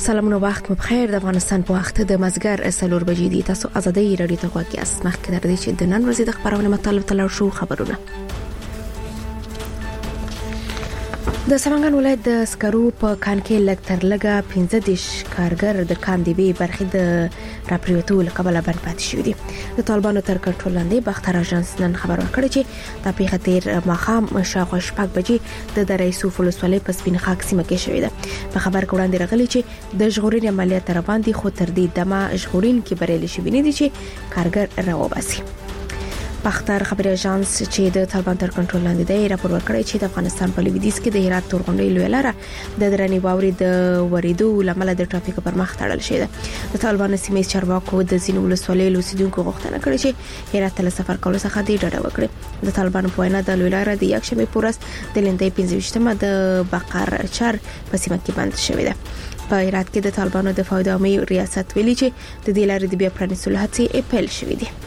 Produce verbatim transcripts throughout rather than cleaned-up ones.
سلامونه وخت مو بخیر. د افغانستان په وخت د مازګر سلور بجې دي. تاسو ازادي رادیو ته غواړئ است مخکې درته چې د نن ورځې د خبرونه مطالب تلل شو خبرونه. د سمنګان ولایت د سکرو په کان کې لږ تر لږه پنځه دیش کارګر د کان دی به برخې د راپریوتو لقبله بند پاتې شوی دي. د طالبانو تر کنټرول لاندې بختر اژانس نن خبر ورکړی چې د پیښه تیر ماخام شاوخوا شپږ بجې د درې یوسف ولسوالۍ په سپین خاک سیمه کې شوې ده. په خبر کې وړاندې راغلی چې د ژغورنې عملیات روان دي، خو تر دې دمه ژغورین کې بریالي شوي نه دي چې کارګر راوباسي. بختر خبري اژانس چې د طالبان تر کنټرول لاندې دی راپور ورکړی چې د افغانستان په لویدیځ کې د هرات تورغونډۍ لوی لاره د درنې واوري د وریدو لامل د ټرافیک پر مخ تړل شوی ده. د طالبان سیمې چارواکو د زینو ولسوالۍ لوسیدونکو غوښتنه کړې چې هرات ته سفر کول څخه د ډډه وکړي. د طالبان په وینا د لوی لاره د یک شنبه پورس د لندې پنځه ویشتمه د بقر چر په سیمه کې بند شوی ده. په هرات کې د طالبانو د فوج عامي ریاست ویلي چې د دې لارې د بیا پرانیستلو هڅې اپل شوې دي.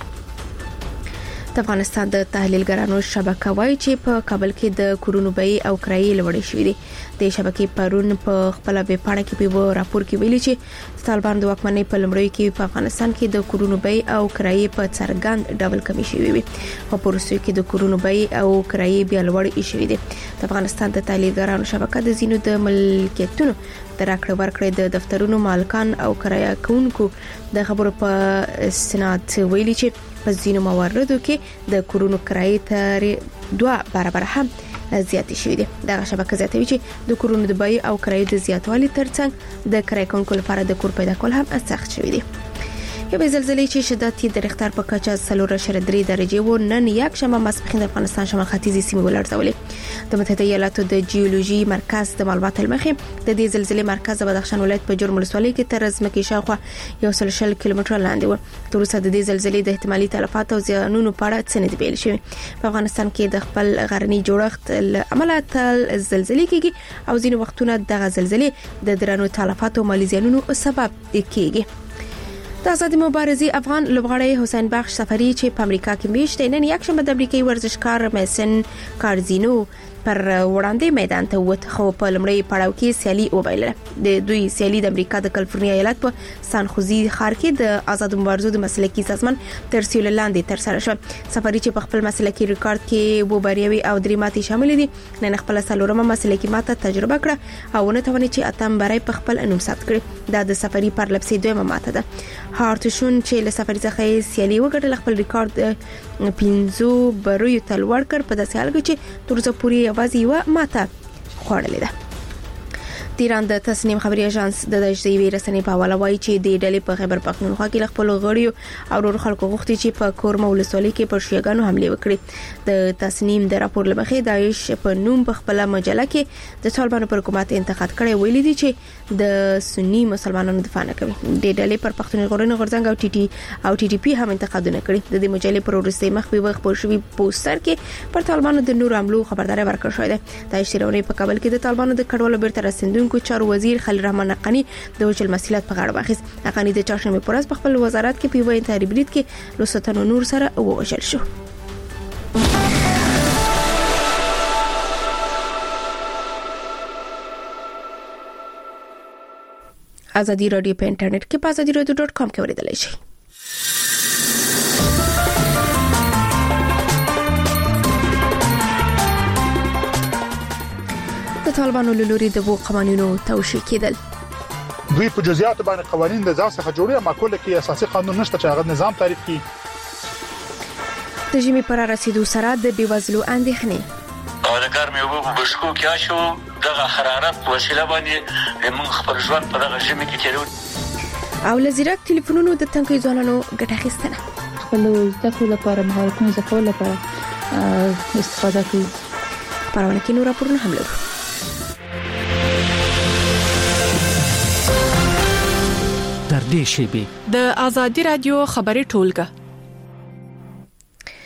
د افغانستان د تحلیلګرانو شبکه وایي چې په کابل کې د کورونو بیې او کرایې لوړې شوې دي. د شبکې پرون په خپل ویبپاڼه کې په راپور کې ویلي چې طالبان د واکمنۍ په لمړیو کې په افغانستان کې د کورونو بیې او کرایې په څرګند ډول کمی شوې وي. په پروسو کې د کورونو بیې او کرایې بیا لوړې شوې دي. د افغانستان د تحلیلګرانو شبکه د زینو د ملکیتونو د راکړې ورکړې د دفترونو مالکان او کرایه کوونکو د خبرو په سنات ویلي چې په ځینو مواردو کې د کورونو کرایې تر دوه برابر هم زیاتې شوې دي. دا شبکه زیاتوي چې د کورونو د بیې او کرایې د زیاتوالي ترڅنګ د کرایه کوونکو لپاره د کور پیدا کول هم سخت شوی دی. یو زلزلې چې شدت یې د ریختر په کچه څلور اعشاریه درې درجې و نن یک شنبه ماسپښین د افغانستان شمال ختیځي سیمې ولړزولې. د متحده ایالاتو د جیولوژي مرکز د معلوماتو لمخې د دې زلزلې مرکز د بدخشان ولایت په جرم ولسوالۍ کې تر ځمکې شاوخوا یو سل شل کیلومتره لاندې و. تر اوسه د دې زلزلې د احتمالي تلفات او زیانونو په اړه څه نه دی ویل شوی. په افغانستان کې د خپل غرنی جوړښت له امله تل زلزلې کېږي او ځینې وختونه دغه زلزلې د درنو تلفات او مالي زیانونو سبب کېږي. د آزادي مبارزې افغان لوبغاړی حسین بخش سفری چې په امریکا کې میشته نن یک شنبه د امریکایي ورزشکار میسن کارزینو پر وړاندې میدان ته ووت، خو په لمړی پړاو کې سیالي وبایله. د دوی سیالي د امریکا د کالیفورنیا ایالت په سان خوزي ښار کې د آزاد مبارزو د مسلکي سازمان تر سیول لاندې تر سره شو. سفری چې په خپل مسلکي ریکارډ کې وو بریاوي او درې ماتې شامل دي، نن خپل سلورمه مسلکي ماته تجربه کړه او نه تواني چې اتم برای په خپل انوم ثبت کړي. دا د سفری پر لپسې دویمه ماته ده. هارتشون چې له سفری څخه سیالي وکړه خپل ریکارډ پینځو بروي تلوړ کړ په داسې حال کې چې تر څو پوری یوازې یو ماته خوړلې ده. د ایران د تصنیم خبري اژانس د دجزیوي رسنۍ په حواله وایي چې د ډلې په خیبر پختونخوا کې خپل غړیو او نور خلکو غوښتي چې په کورمه ولسوالۍ کې پر شیعاګانو حمله وکړي. د تصنیم د راپور لمخې داعش په نوم په خپل مجله کې د طالبانو پر حکومت انتقاد کړی، ویلي دي چې د سنی مسلمانانو دفاع نه کوي. د ډلې پر پښتون غړنه غرزنګ او ټي ټي او ټي ټي پی هم انتقادونه کړي. د دې مجلې پر ورسته مخ په وخت پر شوی پوسټر کې پر طالبانو د نور عملو خبرداري ورکړل شوې ده. د اشتراونی په کابل کې د طالبانو د کډوالو بیرته رسیدونکو چارو وزیر خلیل الرحمن حقانی د وچل مسئولیت په غاړه واخیست. حقانی د چهارشنبه پر ورځ په خپل وزارت کې په یو انتحاري بریټ کې لوستنو نور سره ووژل شو. ازادي رادیو په انټرنیټ کې په ازادي رادیو ډاټ کام کې اوریدلای شئ. د طالبانو له لوري د وو قوانینو توشیح کېدل. دوی په جزئیات باندې قوانین د ځان څخه جوړي، اما کله کې اساسي قانون نشته چې هغه نظام تعریف کړي. د ژمي پر رسیدو سره د بیوزلو اندېښنې او د ګرمۍ اوبو په بشکو کې شو دغه حرارت په وسیله باندې موږ خپل ژوند په دغه ژمي کې تیرو. او لزیرک ټلیفونونو د تنکي ځوانانو ګټه اخیستنه خپل زده کړو لپاره مهارتونو زده کولو لپاره استفاده کوي. پرونه کې نور راپورونه هم لرو. د آزادي رادیو خبري ټولګه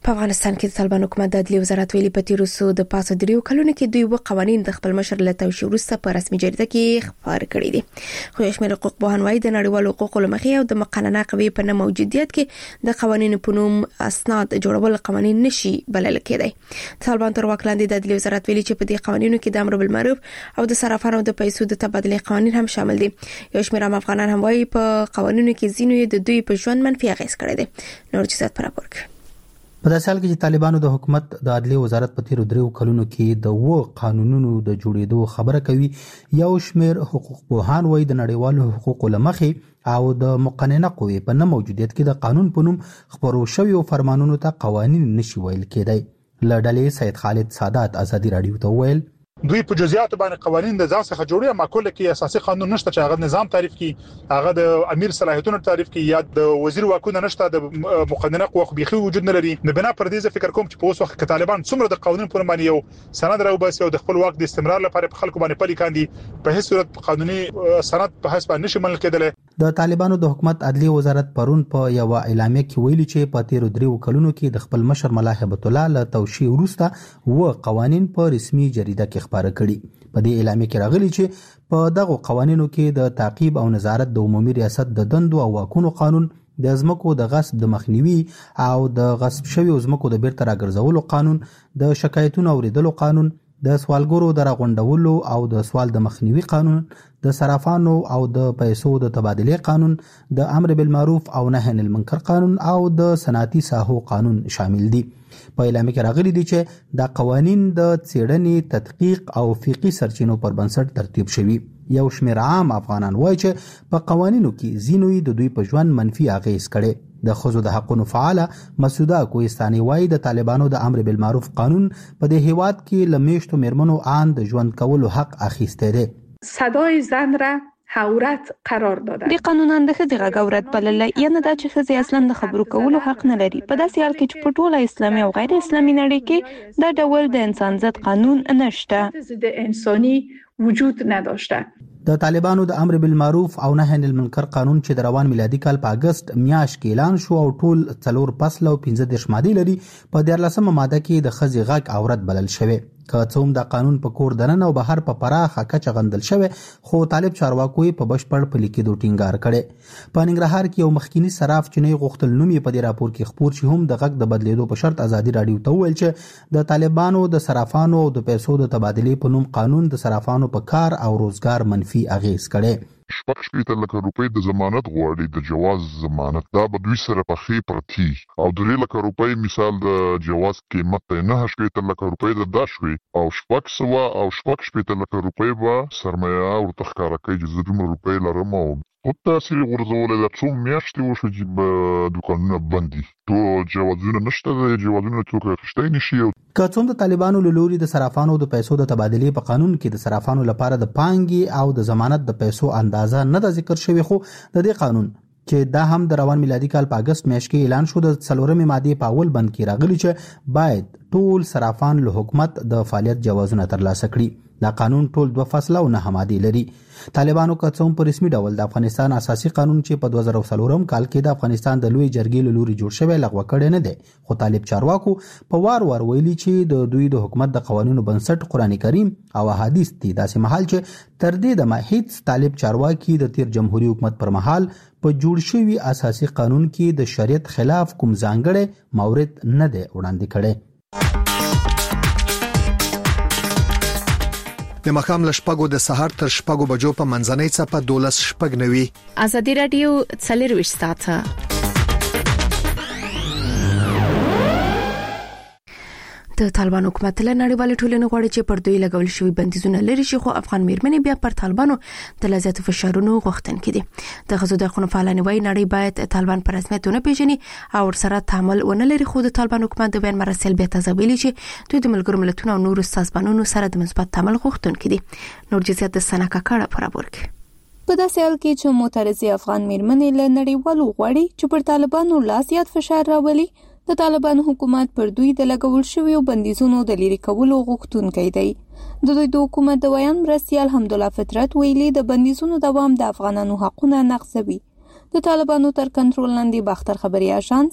په افغانستان کې د طالبان حکومت د عدلیې وزارت ویلي په تیرو څو د پاسه دریو کلونو کې دوی و قوانين د خپل مشر له توشي وروسته په رسمي جریده کې خبر کړی دي. خو شمېر حقوق پوهان وايي د نړیوالو حقوقو لمخې او د مقننه قوې په نه موجودیت کې د قوانینو په نوم اسناد جوړول قوانين نشي بلل کېدای. طالبان تر واک لاندې د عدلیې وزارت ویلي چې په دې قوانینو کې د امر بالمعروف او د صرافانو د پیسو د تبادلې قوانين هم شامل دي. یو شمېر افغانان هم وايي په قوانینو کې ځینې د دوی په ژوند منفي اغېز کړی دي. نور جزئیات پر راپور کې په داسې حال کې چې طالبانو د حکومت د عدلیې وزارت په تیرو دریو کلونو کې د و قانونونو د جوړېدو خبره کوي، یو شمېر حقوق پوهان وايي د نړیوالو حقوقو لمخې او د مقننه قوې په نه موجودیت کې د قانون په نوم خبرو شویو فرمانونو ته قوانین نشي ویل کېدای. له ډلې سید خالد سادات ازادي رادیو ته ویل دوی په جزئیات باندې قوانين د ځان څخه جوړي، معقوله کې اساسي قانون نشته چې هغه نظام تعریف کړي، هغه د امیر صلاحیتونو تعریف کړي یا د وزیر واکونه نشته، د مقننه قوه بيخي وجود نه لري. نه بنا پر دې فکر کوم چې په اوس وخت کې طالبان څومره د قانون پر باندې یو سند راوباسي او د خپل واک د استمرار لپاره په خلکو باندې پلي کاندي، په هیڅ صورت قانوني سند په حساب نشي منل کېدل. د طالبانو د حکومت عدلیې وزارت پرون په یو اعلامیه کې ویلي چې په تیرو دریو کلونو کې د خپل مشر ملا هبت الله له توشي وروسته و قوانين په رسمي جریده کې خبره کړي. په دې اعلامیه کې راغلي چې په دغه قوانینو کې د تعقیب او نظارت د عمومي ریاست د دندو او واکونو قانون، د ځمکو د غصب د مخنیوي او د غصب شویو ځمکو د بیرته راګرځولو قانون، د شکایتونو اوریدلو قانون، د سوالګرو د راغونډولو او د سوال د مخنیوي قانون، د صرافانو او د پیسو د تبادلې قانون، د امر بالمعروف او نهي عن المنکر قانون او د صنعتي ساحو قانون شامل دي. په اعلامیه کې راغلي دي چې دا قوانین د څېړنې، تدقیق او فقهي سرچینو پر بنسټ ترتیب شوي. یو شمېر عام افغانان وایي چې په قوانینو کې ځینوی د دوی په ژوند منفي اغېز کړي. د ښځو د حقوقو فعاله مسعوده کوهستاني وایي د طالبانو د امر بالمعروف قانون په دې هیواد کې لمیشتو میرمنو آن د ژوند کولو حق اخیسته دي. صدای زن را عورت قرار داده. د قانونان د ښځې غږ عورت بلل، یعنی دا چې ښځې اصلا د خبرو کولو حق نه لري. په داسې حال کې چې په ټوله اسلامي او غیر اسلامي نړۍ کې دا ډول د انسان ضد قانون نشته، ضد انساني وجود نداشته. د طالبانو د امر بالمعروف او نهي عن المنکر قانون چې د روان میلادي کال په اگست میاشت کې اعلان شو او ټول څلور فصل او پنځه دېرش ماده لري، په دیارلسمه ماده کې د ښځې غږ عورت بلل شوی. که څوم د قانون په کور دننه او بهر په پراخه کچه غندل شوی، خو طالب چارواکو په بشپړ پلي کېدو ټینګار کړي. په ننګرهار کې یو مخکینی صراف چې نه غوښتل نوم یې په دې راپور کې خپور شي هم د غږ د بدلیدو په شرط ازادي رادیو ته ویل چې د طالبانو د صرافانو او د پیسو د تبادلې په نوم قانون د صرافانو په کار او روزګار منفي اغېز کړي. شپږ شپېته لکه روپۍ د ضمانت غواړي، د جواز ضمانت، دا به دوی سره پخې پرتي او درې لکه روپۍ مثال د جواز قیمت ته نه شپېته لکه روپۍ د دا شوي او شپږ سوه او شپږ شپېته لکه روپۍ به سرمایه ورته ښکاره کوي چې زه دومره روپۍ لرم او خو تاثیر غورځولی دا څو میاشتې وشو چې به دوکانونه بند دي، ټول جوازونه نشته، د جوازونه څوک اخیستی نشي. که څوم د طالبانو له لوري د صرافانو د پیسو د تبادلې په قانون کې د صرافانو لپاره د پانګې او د ضمانت د پیسو اندازه نه ده ذکر شوی، خو د دې قانون چې دا هم د روان میلادي کال په اگست میاشت کې اعلان شو، د څلورمې مادې په اول بند کې راغلی چې باید ټول صرافان له حکومت د فعالیت جوازونه ترلاسه کړي. دا قانون ټول دوه فصله او نه مادې لري. طالبانو که څوم په رسمي ډول د افغانستان اساسي قانون چې په دوه زره څلورم کال کې د افغانستان د لوی جرګې له لوري جوړ شوی لغوه کړی نه دی، خو طالب چارواکو په وار وار ویلي چې د دوی د حکومت د قوانینو بنسټ قرآن کریم او احادیث دي، داسې مهال چې تر دې دمه هیڅ طالب چارواکي د تیر جمهوریت حکومت پر مهال په جوړ شوی اساسي قانون کې د شریعت خلاف کوم ځانګړی مورد نه دی وړاندې کړی. د مخام لشپګو د سحر تر شپګو بجو په منځنۍ څپه دولس شپګ نوي. ازادي رادیو څلرویشت ساعته د طالبان حکومت له نړیوال ټولنې غواړي چې پر دوی لګول شوی بندیزونه لري شي، خو افغان میرمنې بیا پر طالبانو د لزیات فشارونو غوښتونکې دي. د ښځو د حقوقو فعالان وايي نړۍ باید طالبان پر رسمیت ونه پیژني او ورسره تعامل ونه لري، خو د طالبان حکومت د بیان مراسل بیا تازه ویلي چې دوی د ملګرو ملتونو او نورو سازمانونو سره د مثبت تعامل غوښتونکې دي. نور جزئیات د سنا کاکړه پر راپور کې. په داسې حال کې چې معترضي افغان میرمنې له نړیوالو غواړي چې پر طالبانو لا زیات فشار راولي، د طالبانو حکومت پر دوی د لګول شویو بندیزونو د لرې کولو غوښتونکی دی. د دوی د حکومت د ویان مرستیال حمدالله فطرت ویلي د بندیزونو دوام د افغانانو حقونه نقضوي. د طالبانو تر کنټرول لاندې باختر خبري اژانس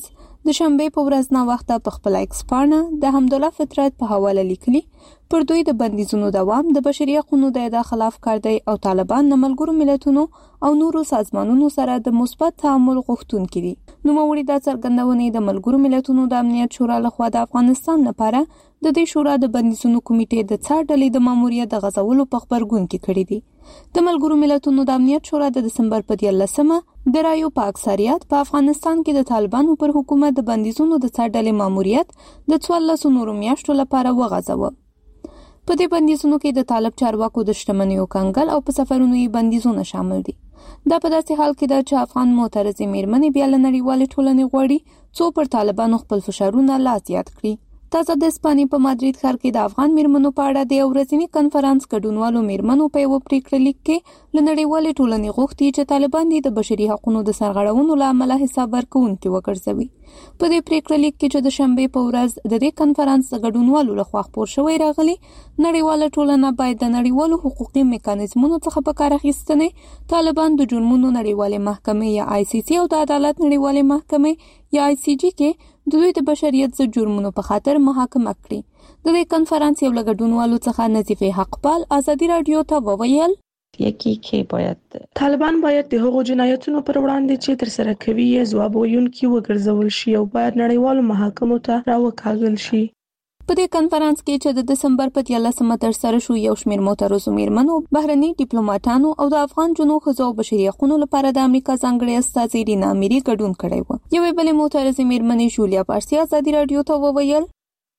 د شنبه په ورځ نا وخته په خپل ایکس پاڼه د حمدالله فطرت په حواله لیکلي پر دوی د بندیزونو دوام د بشري حقوقو د ادا خلاف کار دی او طالبان د ملګرو ملتونو او نورو سازمانونو سره د مثبت تعامل غوښتونکي دي. نو موري دا څرګندونه د ملګرو ملتونو د امنیت شورا لخوا د افغانستان لپاره د دې شورا د بندیزونو کمیټې د څار ډلې د ماموریت د غزولو په خبرګون کې کړی دی. د ملګرو ملتونو د امنیت شورا د دسمبر په دیارلسمه د رایو په اکثریت په افغانستان کې د طالبانو پر حکومت د بندیزونو د څار ډلې ماموریت د څوارلسو نورو میاشتو لپاره وغځاوه. په دې بندیزونو کې د طالب چارواکو د شتمنیو کنګل او په سفرونو یې بندیزونه شامل دي. دا په داسې حال کې ده چې افغان معترضې میرمنې بیا له نړیوالې ټولنې غواړي څو پر طالبانو خپل فشارونه لا زیات کړي. تازه د اسپانیې په مادرید ښار کې د افغان میرمنو په اړه د ورځني کنفرانس ګډونوالو میرمنو په یو پریکړه لیک کې له نړیوالې ټولنې غوښتي چې طالبان د بشري حقوقو د سرغړونو له امله حساب ورکوونکي وګرځوي. په دې پریکړه لیک کې چې د شنبه په ورځ د دې کنفرانس ګډونوالو لخوا خپور شوی راغلی، نړیواله ټولنه باید د نړیوالو حقوقي میکانیزمونو څخه په کار اخیستنې طالبان د جرمونو نړیوالې محکمې یا آی سی سی او د عدالت نړیوالې محکمې یا آی سی جی کې د دوی د بشریت ضد جرمونو په خاطر محاکمه کړي. د دې کنفرانس یو لګډونوالو څخه نظیفه حقپال ازادي رادیو ته وویل یکی کې باید طالبان باید د هغو جنایتونو پر وړاندې چې تر سره کوي یې ځواب ویونکي وګرځول شي او باید نړیوالو محاکمو ته راوکاږل شي. په دې کنفرانس کې چې د دسمبر په دیارلسمه ترسره شو، یو شمېر معترضو میرمنو، بهرني ډیپلوماټانو او د افغان جنو ښځو او بشري حقوقو لپاره د امریکا ځانګړې استازي رینا میری ګډون کړی و. یوې بلې معترضې میرمنې جولیا پارسي ازادي رادیو ته وویل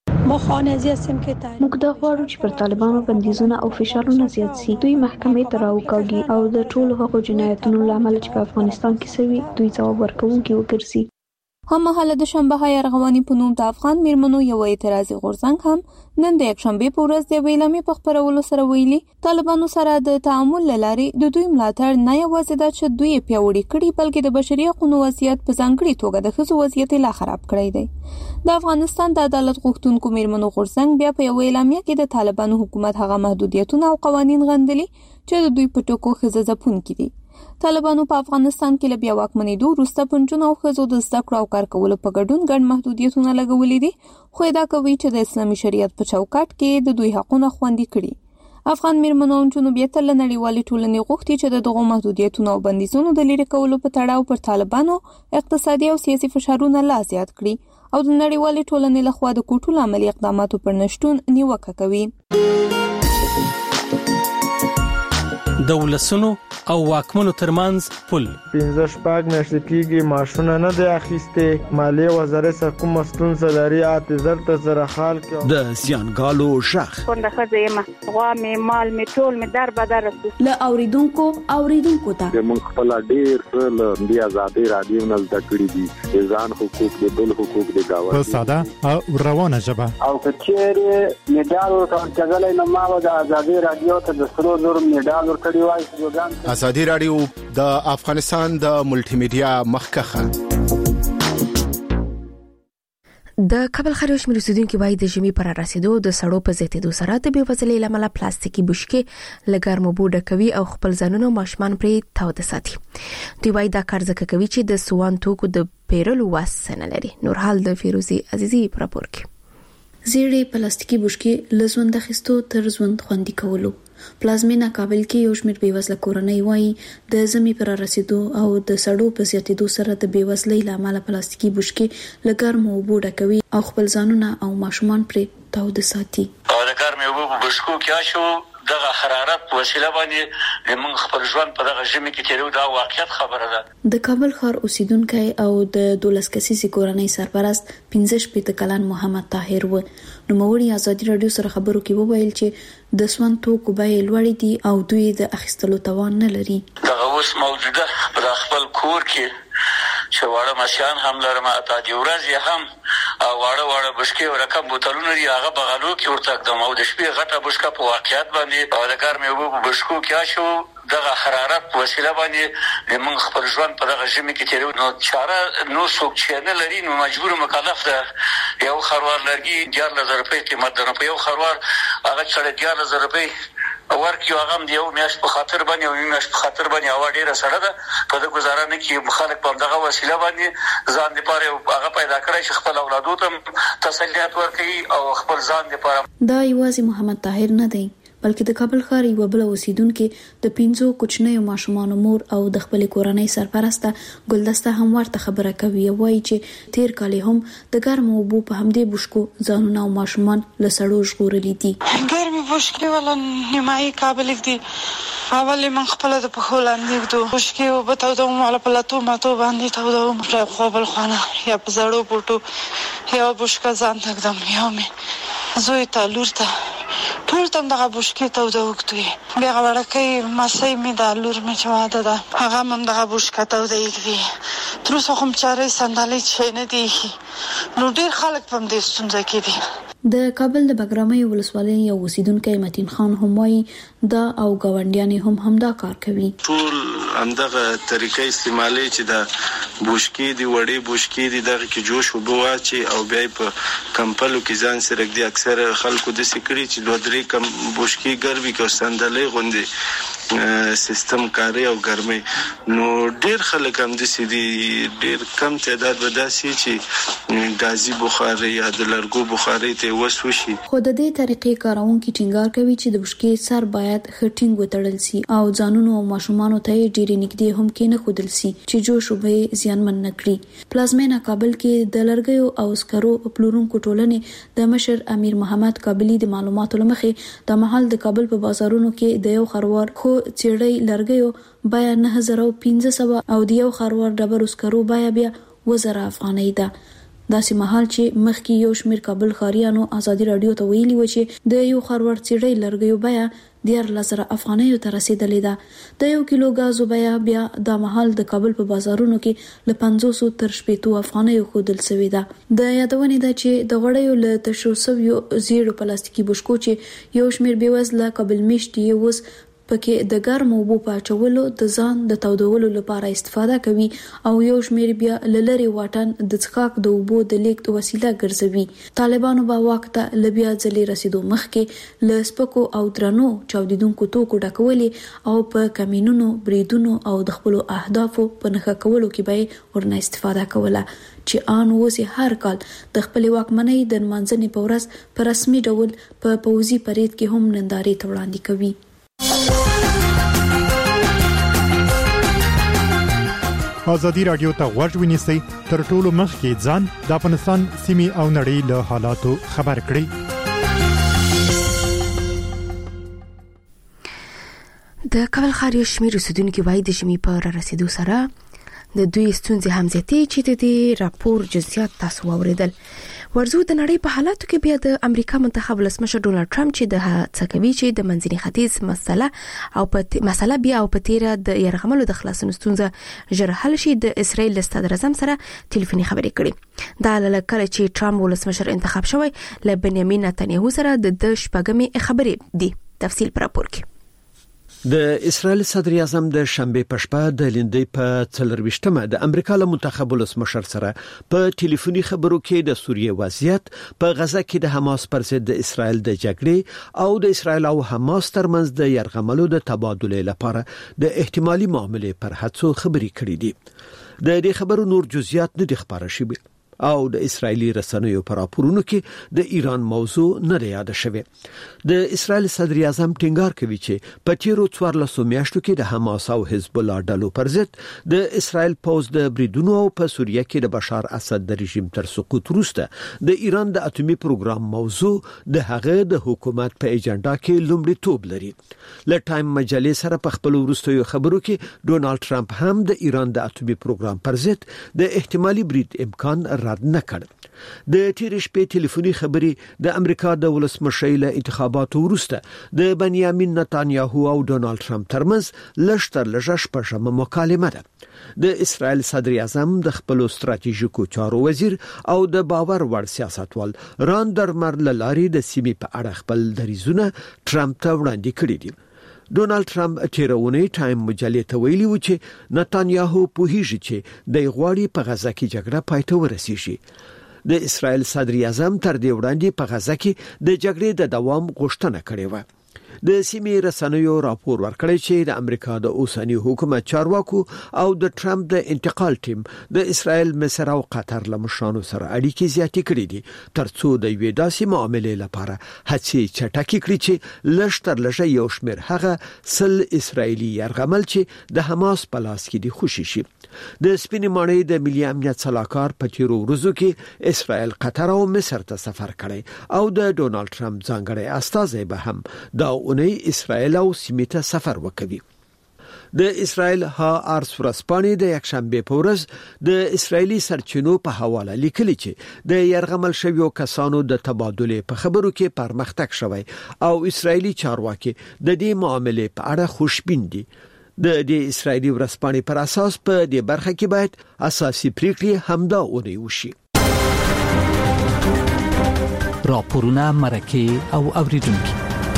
موږ دا غواړو چې پر طالبانو بندیزونه او فشارونه زیات شي، دوی محکمې ته راوکاږي او د ټولو هغو جنایتونو له امله چې په افغانستان کې شوي دوی ځواب ورکوونکي وګرځي. هممهاله د شنبه های ارغواني په نوم د افغان میرمنو یو اعتراضي غورځنګ هم نن د یکشنبه په ورځ د اعلامیې په خپرولو سره ویلي طالبانو سره د تعامل لارې د دوی ملاتړ نه یوازې د چې دوی پیاوړي کړي بلکې د بشري حقوقو وضعیت په ځانګړي توګه د ښځو وضعیت لا خراب کړی دی. د افغانستان د عدالت غوښتونکو میرمنو غورځنګ بیا په یو اعلامیه کې د طالبانو حکومت هغه محدودیتونه او قوانین غندلي چې د دوی په ټکو ښځه ځپونکي دي. طالبانو په افغانستان کې له بیا واکمنېدو وروسته په نجونو او ښځو د زده کړو او کار کولو په ګډون ګڼ محدودیتونه لګولي دي، خو ادعا کوي چې د اسلامي شریعت په چوکاټ کې د دوی حقونه خوندي کړي. افغان میرمنو او نجونو بیا تر له نړیوالې ټولنې غوښتي چې د دغو محدودیتونو او بندیزونو د لرې کولو په تړاو پر طالبانو اقتصادي او سیاسي فشارونه لا زیات کړي او د نړیوالې ټولنې لخوا د کوټو عملی اقداماتو پر نشټون نیوکه کوي. د ولسونو او واکمنو ترمنځ پل پنځه شپږ میاشتې کېږي معاشونه نه دی اخیستې، مالیې وزارت څخه کومه ستونزه لري، اته زر ته زره خال کې د زیانګالو غږ کونډه ښځه یم، غوا مې مال مې ټول مې در بدر له اوریدونکو اوریدونکو ته موږ خپل ډېر څه له دې ازادي رادیو نه زده کړي دي، د ځان حقوق د بل حقوق د گاوند په ساده او روانه ژبه او کچېره میډال ورکړل نو ما د ازادي رادیو ته د سرو زر میډال ورکړی وای. ازادي رادیو د افغانستان د ملټي میډیا مخکخه. د کابل ښار شمیر اوسیدونکو باید د ژمي پر رسیدو د سړو په زیاتېدو سره د بېوزلۍ له امله پلاستیکي بشکې له ګرمو اوبو ډکوي او خپل ځانونه ماشومان پرې تاوده ساتي. دوی باید دا کار ځکه کوي چې د سوان توکو د پیرلو وس نه لري. نورحال د فیروزي عزیزي په راپور کې. زیړې پلاستیکي بشکې له ژوند اخیستو تر ژوند خوندي کولو. پلازمینه کابل کې یو شمېر بېوزله کورنۍ وایي د ژمي پر رسیدو او د سړو په زیاتېدو سره د بېوزلۍ له امله پلاستیکي بشکې له ګرمو اوبو ډکوي او خپل ځانونه او ماشومان پرې تاوده ساتي. او د ګرمې اوبو په بشکو کې شو دغه حرارت په وسیله باندې موږ خپل ژوند په دغه ژمي کې تیرو، دا واقعیت خبره ده. د کابل ښار اوسیدونکی او د دولس کسیزې کورنۍ سرپرست پنځه شپېته کلن محمد طاهر و. نوموړي ازادي رادیو سره خبرو کې وویل چې د سوان توکو بیې لوړې دي او دوی د اخیستلو توان نه لري. دغه اوس موجوده په خپل کور کې چې واړه ماشيان هم لرم، اته دی ورځ هم او واړه واړه بشکې او رقم بوتلونه لري، هغه بغلو کې ورته اقدام او د شپې غټه بشکه په واقعیت باندې او د ګرمې اوبو په بشکو کې شو دغه حرارت په وسیله باندې موږ خپل ژوند په دغه ژمي کې تیرو. نو چاره نو څوک چې نه لري نو مجبور مکلف ده. یو خروار لرګي دیارلس زره روپۍ قیمت ده، نو په یو خروار هغه چړې دیارلس زره روپۍ ورکیو هغه د یو میاشت په خاطر باندې او یو میاشت په خاطر باندې هوا ډیره سړه ده په د گزاره نه کې خلک په دغه وسیله باندې ځان لپاره هغه پیدا کړی چې خپل اولادو ته تسلیت ورکړي او خپل ځان لپاره. دا یوازې محمد طاهر نه دی بلکې د کابل ښار یو بل اوسیدونکو د پینځو کوچنیو ماشومان مور او د خپل کورنۍ سرپرسته ګلدسته هم ورته خبره کوي وایي چې تیر کال هم د ګرمو اوبو په همدې بوشکو ځانونه او ماشومان له سړو ژغورلي دي. ګرمي بوشکې ولا نیمایي کابل کې اول من خپل د پخول اندې دوه بوشکې او په تاسو مال په لاتو ماتو باندې تاسو د خپل خانه یا په زړو پټو یا بوشکا ځان تکدم یو مې زوی ته لور ته ټول تم دغه بوشکې ته ودوکتوي بیا غوړکې ماسي می د لور می چواده ده هغه من دغه بوشکې ته ودوي تر څو کوم چارې سندالي چې نه دي نو ډیر خلک په دې ستونزه کې دي. د کابل د بګرامي ولسوالۍ یو اوسیدونکو متین خان هم وایي دا او گاونډیان هم همدا کار کوي. ټول همدغه طریقې استعمالي چې د بوشکې دی وړې بوشکې دی دغه کې جوش وبواچي او بیا په کمپلو کې ځان سره د اکثر خلکو د سکري چې دوه درې کم بوشکې ګرمي کو سندلې غوندي سیستم کاری او ګرمي نو ډیر خلک هم د سيدي ډیر کم تعداد وداسي چې غازي بخاري یا د لرګو بخاري ته وسوشي. خو د دې طریقې کارونکو ټینګار کوي چې د بوشکې سر باید خټینګ وتړل شي او ځانونو او ماشومانو ته ډیر نږدې هم کې نه خودل شي چې جوش وبې زیانمن نکړي. پلازمینه کابل کې د لرګیو او سکرو پلورونکو ټولنې د مشر امیر محمد کابلی د معلوماتو لمخې د محل د کابل په بازارونو کې د یو خروار خو چیړې لرګیو بیا نه هزار او پنځه سوه او د یو خروار ډبرو سکرو بیا بیا وزره افغانۍ ده. داسې مهال چې مخکې یو شمیر کابل ښاریانو ازادي رادیو ته ویلي و چې د یو خروار چیړې لرګیو بیا ډیر لزر افغانۍ ته رسیدلې ده. د یو کیلو غازو بیا بیا د محل د کابل په بازارونو کې ل پنځوس تر شپږ افغانۍ خودل شوې ده. د یادونې ده چې د غړیو له تشوسویو زیړو پلاستیکي بشکو چې یو شمیر بیوزله کابل میشتي اوس پکې د ګرمو اوبو په اچولو د ځان د تودولو لپاره استفاده کوي او یو شمیر بیا لری واټن د څښاک د اوبو د لیږد وسیله ګرځوي. طالبانو به وخت له بیا ځلې رسیدو مخکې له سپکو او درنو چاودیدونکو توکو ډکولې او په کمینونو بریدونو او د خپل اهدافو په نښه کولو کې به ورنه استفاده کوله چې آن وځي هر کال د خپل واکمنۍ د منځنۍ په ورځ په رسمي ډول په پوزي پرید کې هم نندارې ته وړاندې کوي. ازادي رادیو ته غوږ ونیسئ تر ټولو مخکې ځان د افغانستان سیمې او نړۍ له حالاتو خبر کړئ. د کابل ښار یو شمېر اوسیدونکي وایي د ژمي په رارسېدو سره د دوی ستونزې هم زیاتې چې د دې راپور جزئیات تاسو واوریدل. ورزو د نړۍ په حالاتو کې بیا د امریکا منتخب ولسمشر ډونالد ټرمپ چې د هڅه کوي چې د منځني ختیځ مسله او په مسله بیا او په تیره د يرغملو د خلاصون ستونزه ژر حل شي د اسرائیل له صدر اعظم سره ټلیفوني خبرې کړې. دا لکه چې ټرمپ ولسمشر انتخاب شوی له بنیامین نتنیاهو سره د شپږمې خبرې دي. تفصیل پر راپور کې د اسرائیل صدر اعظم د شنبه په شپه د لیندۍ په څلرويشتمه د امریکا له منتخب ولسمشر سره په ټلیفوني خبرو کې د سوریه وضعیت په غزه کې د حماس پر ضد د اسرائیل د جګړې او د اسرائیل او حماس ترمنځ د يرغملو د تبادله لپاره د احتمالي معاملې پر هڅو خبرې کړې دي. د دې خبرو نور جزئیات نه دي خبره شوي او د اسرایلی رسنیو پر راپورونو کې د ایران موضوع نه یاد شوه. د اسرایل صدر اعظم ټینګار کوي چې په تیرو څوارلسو میاشتو کې د حماس او حزب الله ډلو پر ضد د اسرایل پوز د بریدونو او په سوریه کې د بشار اسد د رژیم تر سقوط وروسته د ایران د اټومي پروګرام موضوع د هغه د حکومت په ایجنډا کې لومړیتوب لري. ل ټایم مجلې سره په خپل وروستیو خبرو کې ډونالد ټرمپ هم د ایران د اټومي پروګرام پر ضد د احتمالي برید امکان رد نه کړ. د تیر شپې ټلیفوني خبرې د امریکا د ولسمشر له انتخاباتو وروسته د بنیامین نتانیاهو او ډونالد ټرمپ ترمنځ لشتر لږه شپږمه مکالمه ده. د اسرائیل صدر اعظم د خپل ستراتیژیکو چارو وزیر او د باور وړ سیاستوال راندرمر لاري د سیمې په اړه خپل دریزونه ټرمپ ته وړاندې کړي دي. ډونالد ټرمپ تیرونه ټایم مجلې ته ویلي و چې نتانیاهو په هیڅ چې د غواړي په غزه کې جګړه پای ته ورسیږي. د اسرائیل صدر اعظم تر دې وړاندې په غزه کې د جګړې د دوام غوښتنه کړې و. د سیمې رسنیو راپور ورکړی چې د امریکا د اوسنی حکومت چارواکو او د ټرمپ د انتقال ټیم د اسرائیل، مصر او قطر له مشرانو سره اړیکې زیاتې کړې دي ترڅو د یوې داسې معاملې لپاره هڅې چټکې کړي چې لږ تر لږه یو شمېر هغه سل اسرائیلي یرغمل چې د حماس په لاس کې دي خوشي شي. د سپینې ماڼۍ د ملي امنیت صلاحکار په تیرو ورځو کې اسرائیل، قطر او مصر ته سفر کړی او د ډونالد ټرمپ ځانګړی استازی به هم دا اونۍ اسرائیل او سیمې ته سفر وکوي. د اسرائیل ها ارس ورځپاڼې د یکشنبه په ورځ د اسرائیلي سرچینو په حواله لیکلي چې د يرغمل شویو کسانو د تبادله په خبرو کې پرمختګ شوی او اسرائیلي چارواکي د دې معاملې په اړه خوشبین دي. د دې اسرائیلي ورځپاڼې پر اساس په دې برخه کې باید اساسي پریکړې همدا اونۍ وشي. راپورونه، مرکه او اوریدونکو.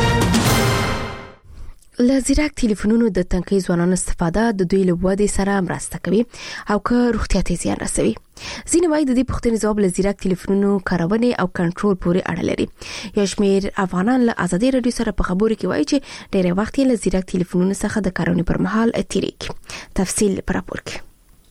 له زیرک ټلیفونونو د تنکي ځوانانو استفاده د دوی له ودې سره مرسته کوي او که روغتیا ته زیان رسوي. ځینې وايي د دې پوښتنې ځواب له زیرک ټلیفونونو کارونې او کنټرول پورې اړه لري. یو شمېر افغانان له ازادي رادیو سره په خبرو کې وایي چې ډېر وخت یې له زیرک ټلیفونونو څخه د کارونې پر مهال تیریږي. تفصیل پر راپور کې.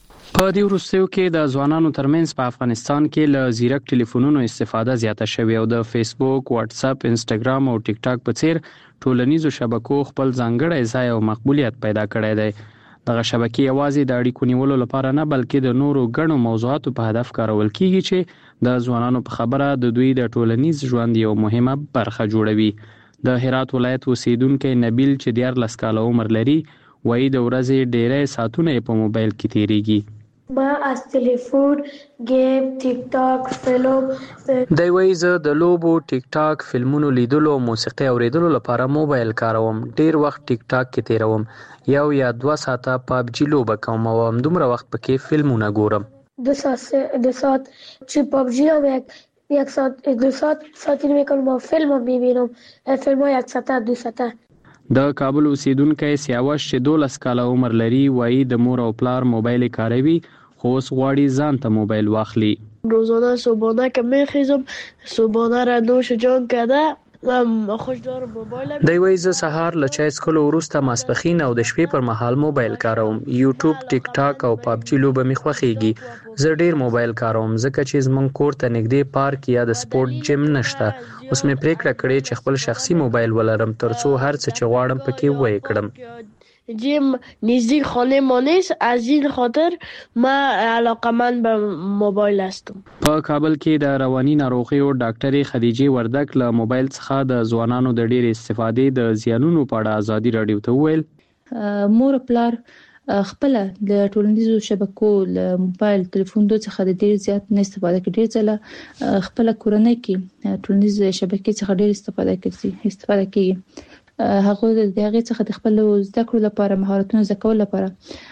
په دې وروستیو کې د ځوانانو ترمنځ په افغانستان کې له زیرک ټلیفونونو استفاده زیاته شوې او د فیسبوک، واتس اپ، انسټاګرام او ټیک ټاک په څیر ټولنیزو شبکو خپل ځانګړی ځای او مقبولیت پیدا کړی دی. دغه شبکې یوازې د اړیکو نیولو لپاره نه بلکې د نورو ګڼو موضوعاتو په هدف کارول کیږي چې د ځوانانو په خبره د دوی د ټولنیز ژوند یو مهمه برخه جوړوي. د هرات ولایت اوسیدونکو نبیل چې دیارلس کاله عمر لري وایي د ورځې ډېری ساعتونه په موبایل کې تیریږي. ما از تلفن، گیم، ټیک ټاک، فلم دی وایي زه د لوبو، ټیک ټاک، فلمونو لیدلو او موسیقي اوریدلو لپاره موبایل کاروم. ډیر وخت ټیک ټاک کې تیروم. یو یا دوه ساعته پابجي لوبه کوم او همدومره وخت پکې فلمونه ګورم. دو ساعت دو ساعت چی پابجی هم یک یک ساعت دو ساعت ساعتی میکنم و فیلم هم میبینم. فیلم ها یک ساعت دو ساعت. د کابل اوسیدونکو سیاوش چې دولس کاله عمر لري وایي د مور او پلار موبایل کاروي خو اوس غواړي ځان ته موبایل واخلي. روزانه صبحانه که میخیزم صبحانه را نوش جان کرده خوش دارم موبایل. دی وایي زه سهار له چای څښلو وروسته ماسپښین او د شپې پر مهال موبایل کاروم. یوټیوب، ټیک ټاک او پابجي لوبه مې خوښیږي. زه ډیر موبایل کاروم ځکه چې زمونږ کور ته نږدې پارک یا د سپورت جیم نشته. اوس مې پریکړه کړې چې خپل شخصي موبایل ولرم ترڅو هر څه چې غواړم پکې وایې کړم. جیم نزدیک خانه ما نیست، از این خاطر ما علاقمند به موبایل هستم. په کابل کې د رواني ناروغیو ډاکټرې خدیجه وردک له موبایل څخه د ځوانانو د ډېر استفادې د زیانونو په اړه ازادي رادیو ته وویل. مور پلار خپل د ټولنیزو شبکو له موبایل ټلیفون څخه د ډېر زیات نه استفاده کوي. ډېر ځله خپل کورنۍ کې ټولنیزو شبکې څخه ډېر استفاده کوي استفاده کوي. هغه د هغه څخه د خپل زده کړو لپاره مهارتونو زده کول لپاره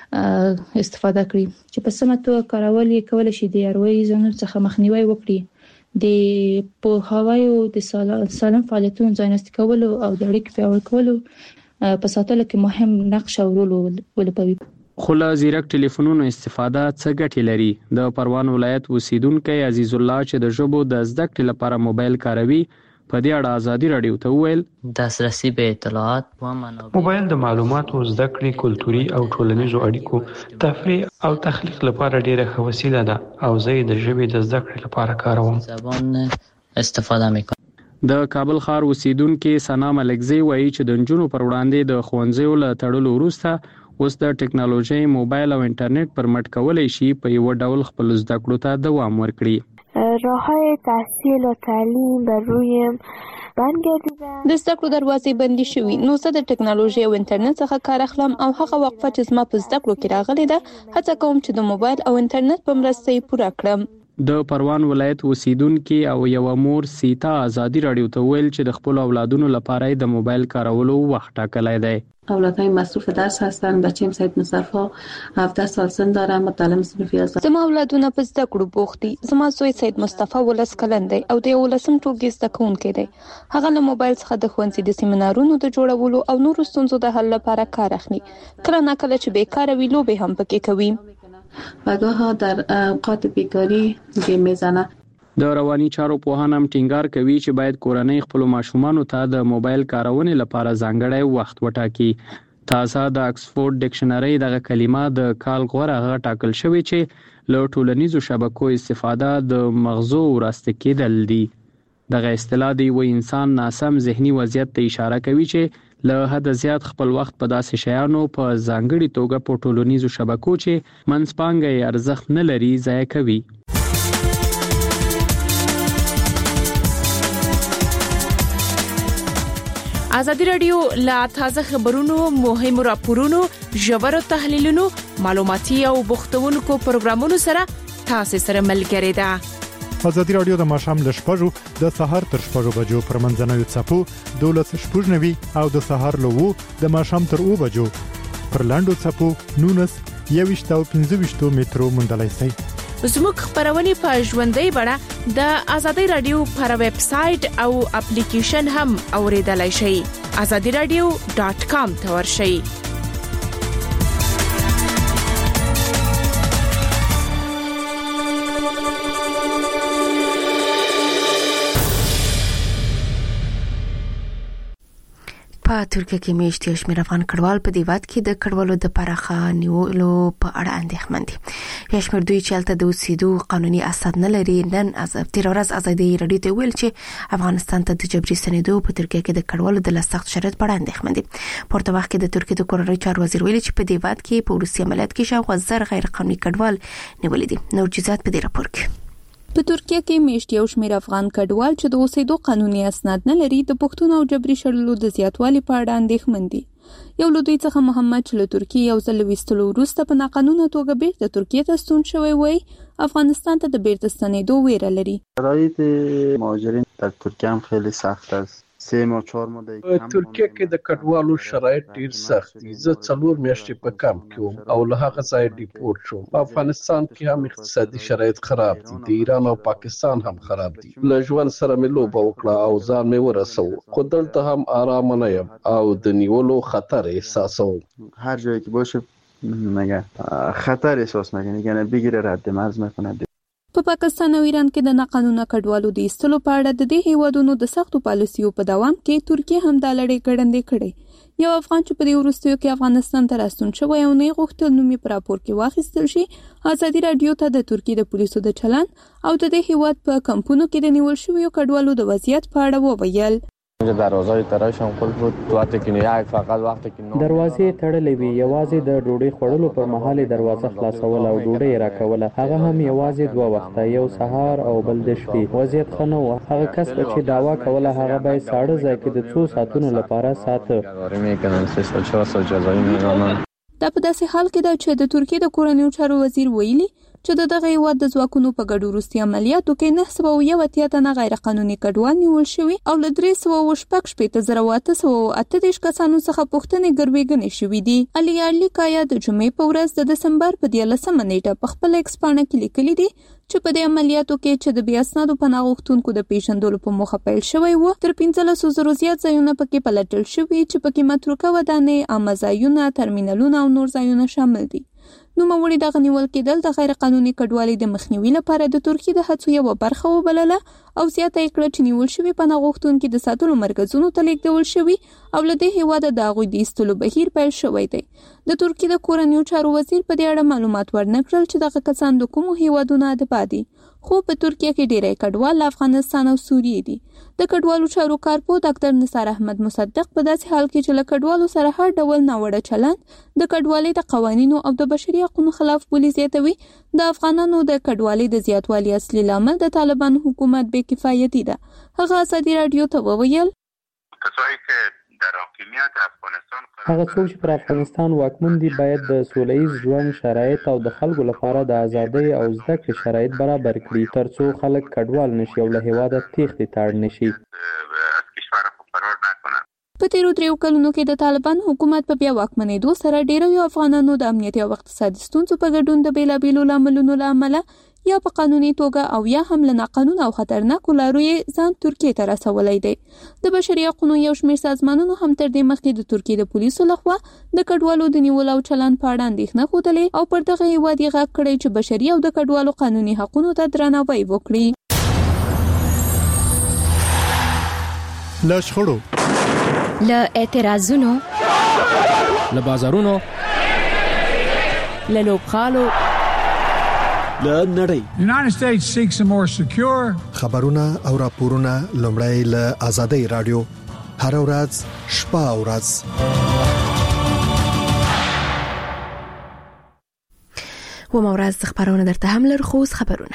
استفاده کړي چې په سمه توګه کارول یې کول شي د اړوي ځانو څخه مخنیوي وکړي. د په هوایو د سالم فعالیتونو ځایناستي کول او د اړیکو پیاوړي کول په ساتلو کې مهم نقش او رول ولوبوي. خو له زیرک ټلیفونونو استفاده څه ګټې لري؟ د پروان ولایت اوسیدونکو عزیز الله چې د ژبو د زده کړې لپاره موبایل کاروي په دې اړه ازادي رادیو ته وویل. دسترسی به اطلاعات و منابع موبایل د معلوماتو زده کړې، کلتوري او ټولنیزو اړیکو، تفریح او تخلیق لپاره ډیره ښه وسیله ده او زه یې د ژبې د زده کړې لپاره کاروم. زبان استفاده میکنم. د کابل ښار اوسیدونکو سنا ملکزی وایي چې د نجونو پر وړاندې د ښوونځیو له تړلو وروسته اوس د ټکنالوژي، موبایل او انټرنیټ پر مټ کولای شي په یو ډول خپل زده کړو ته دوام ورکړي. راه‌های تحصیل و تعلیم بر روی بند گردیدن. د زده کړو دروازې بندي شوي نو زه د ټکنالوژي او انټرنیټ څخه کار اخلم او هغه وقفه چې زما په زده کړو کې راغلې ده هڅه کوم چې د موبایل او انټرنیټ په مرسته یې پوره کړم. د پروان ولایت اوسیدونکو او یو مور سیتا ازادي رادیو ته ویل چې د خپل اولادونو لپاره د موبایل کارولو وخت ټاکلی دی. اولادهای مصروف درس هستن. بچه‌م سید مصطفی هفده سال سن داره، متعلم صنف یازده. زما اولادونه په زده کړو بوخت دي. زما زوی سید مصطفی ولس کلن دی او د ولسم ټولګي زده کوونکی دی. هغه له موبایل څخه د ښوونځي د سیمینارونو د جوړولو او نورو ستونزو د حل لپاره کار اخلي. کله ناکله چې بیکاره وي لوبې هم پکې کوي. و گاهی در اوقات بیکاری گیم میزنه. د رواني چارو پوهان هم ټینګار کوي چې باید کورنۍ خپل ماشومان ته د موبایل کارونې لپاره ځانګړی وخت وټاکي. تازه د اکسفورد ډکشنری دغه کلمه د کال غوره غږ ټاکل شوی چې له ټولنیزو شبکو استفاده د مغزو وراسته کېدل دي. دغه اصطلاح د یو انسان ناسم ذهني وضعیت ته اشاره کوي چې له حد زیات خپل وخت په داسې شیانو په ځانګړي توګه په ټولنیزو شبکو چې منځپانګه ارزښت نه لري ضایع کوي. ازادي رادیو لا تازه خبرونو، مهمو راپورونو، ژورو تحلیلونو، معلوماتي او بوختونکو پروګرامونو سره تاسو سره ملګری ده. ازادي رادیو د ماشام له شپږو د سهار تر شپږو بجو پر منځنوي څپو دولس شپږ نوي او د سهار له وو د ماشام تر اوو بجو پر لاندو څپو نونس یويشت او پنځه ویشت مترو مندلای سي. زموږ خبرونه په ژوندۍ بڼه د ازادي رادیو پر ویب سټ او اپلیکیشن هم اوریدلای شئ. azadi radio dot com ته ورشئ. په ترکیه کې میشتي شمیر افغان کډوال په دیوات کې د کډوالو د پراخه نیولو په اړه اندېښمن دي. یا شمیر دوی چې الته د اوسېدو قانوني اساس نه لري. نن از تیر ورځ ازادي رادیو ته ویل چې افغانستان ته د جبري ستنېدو په ترکیه کې د کډوالو د لسخت شرایط په اړه اندېښمن دي. پورته وخت کې د ترکیه د کورنۍ چارو وزیر ویل چې په دیوات کې په روسي عملیات کې شاوخوا زر غیر قانوني کډوال نیولې دي. نور جزئیات په دې راپور کې. په ترکیه کې میشت یو شمیر افغان کډوال چې د اوسېدو قانوني اسناد نه لري د پښتون او جبري شړلو د زیاتوالي په اړه اندېښمن دي. یو له دوی څخه محمد چې له ترکیه یو ځل وستلو وروسته په ناقانونه توګه بیرته ترکیه ته ستون شوی وای افغانستان ته د بیرته ستنېدو ویره لري. شرایط مهاجرین در ترکیه هم خیلی سخت است. سه ماه چهار ماه د ترکیه کې د کډوالو شرایط ډیر سخت دي. زه څلور میاشتې په کمپ کې وم او له هغه ځای ډیپورت شوم. په افغانستان کې هم اقتصادي شرایط خراب دي. د ایران او پاکستان هم خراب دي. له ژوند سره مې لوبه وکړه او ځان مې ورسوه. خو دلته هم آرام نه یم او د نیولو خطر احساسوم. هر جایی که باشه مگه خطر احساس میکنه، یعنی بگیره رد مرز میکنه. په پاکستان او ایران کې د ناقانونه کډوالو د ایستلو په اړه د دې هیوادونو د سختو پالیسیو په دوام کې ترکیه هم د لړۍ ګړندې کړې. یو افغان چې په دې وروستیو کې افغانستان ته راستون شوی او نه غوښتل نوم یې په راپور کې واخیستل شي، ازادي رادیو ته د ترکیه د پولیسو د چلن او د دې هیواد په کمپونو کې د نیول شویو کډوالو د وضعیت په اړه وویل. دروازه تراشم خپل بود توته کې نه فقط وخت کې دروازې تړلې وي. یوازې د ډوډۍ خورلو پر مهال دروازه خلاصول او ډوډۍ راکوله. هغه هم یوازې دوه وخته، یو سهار او بل د شپې. وضعیت ښه نه و. هغه کس چې داوا کوله هغه به ساړه ځای کې د څو ساعتونو لپاره ساته. دا په داسې حال کې ده چې د ترکیه د کورنیو چارو وزیر ویلي چې د دغه هیواد د ځواکونو په ګډو وروستي عملیاتو کې نه سوه او یو اتیا تنه غیر قانوني کډوال نیول شوي او له درې سوه او شپږ شپېته زره او اته سوه او اته دېرش کسانو څخه پوښتنې ګروېږنې شوي دي. علي اړلیکایا د جمعې په ورځ د دسمبر په دیارلسمه نیټه په خپله ایکس پاڼه کې لیکلي دي چې په دې عملیاتو کې چې د بې اسنادو پناه غوښتونکو د پیژندلو په موخه پیل شوی و تر پنځلسو زرو زیات ځایونه پکې پلټل شوي چې پکې متروکه ودانۍ، عامه ځایونه، ترمینلونه او نور ځایونه شامل دي. نوموړي دغه نیول کېدل د غیر قانوني کډوالۍ د مخنیوي لپاره د ترکیې د هڅو یوه برخه وبلله او زیاته یې کړه چې نیول شوي پناه غوښتونکي د ساتلو مرکزونو ته لیږدول شوي او له دې هیواده د هغوی د ایستلو بهیر پیل شوی دی. د ترکیې د کورنیو چارو وزیر په دې اړه معلومات ورنه کړل چې دغه کسان د کومو هیوادونو ادبا دي، خو په ترکیه کې ډیری کډوال افغانستان او سوریې دي. د کډوالو چارو کارپو ډاکټر نثار احمد مصدق په داسې حال کې چې له کډوالو سره هر ډول ناوړه چلند د کډوالۍ د قوانینو او د بشري حقوقو خلاف بولي زیاتوي. د افغانانو د کډوالۍ د زیاتوالي اصلي لامل د طالبان حکومت بې کفایتي ده. هغه ازادي رادیو ته وویل هغه څوک چې پر افغانستان واکمن دي باید د سولهییز ژوند شرایط او د خلکو لپاره د ازادۍ او زده کړې شرایط برابر کړي ترڅو خلک کډوال نشي او له هیواده تېښتې ته اړ نشي. په تیرو دریو کلونو کې د طالبان حکومت په بیا واکمنېدو سره ډیرو افغانانو د امنیتي او اقتصادي ستونزو په ګډون د بیلابیلو لاملونو له امله یا په قانوني توګه او یا هم له ناقانونه او خطرناکو لارو یې ځان ترکیې ته رسولی دی. د بشري حقوقو یو شمېر سازمانونو هم تر دې مخکې د ترکیې د پولیسو لخوا د کډوالو د نیولو او چلند په اړه اندېښنه ښودلې او پر دغه هیواد یې غږ کړی چې بشري او د کډوالو قانوني حقونو ته درناوی وکړي. له شخړو، له اعتراضونو، له بازارونو، له لوبغالو، له نړۍ. United States seeks a more secure خبرونه او راپورونه لومړی له آزادۍ رادیو هر ورځ شپه او ورځ. و مورز خبرونه درته هم لرخوز خبرونه.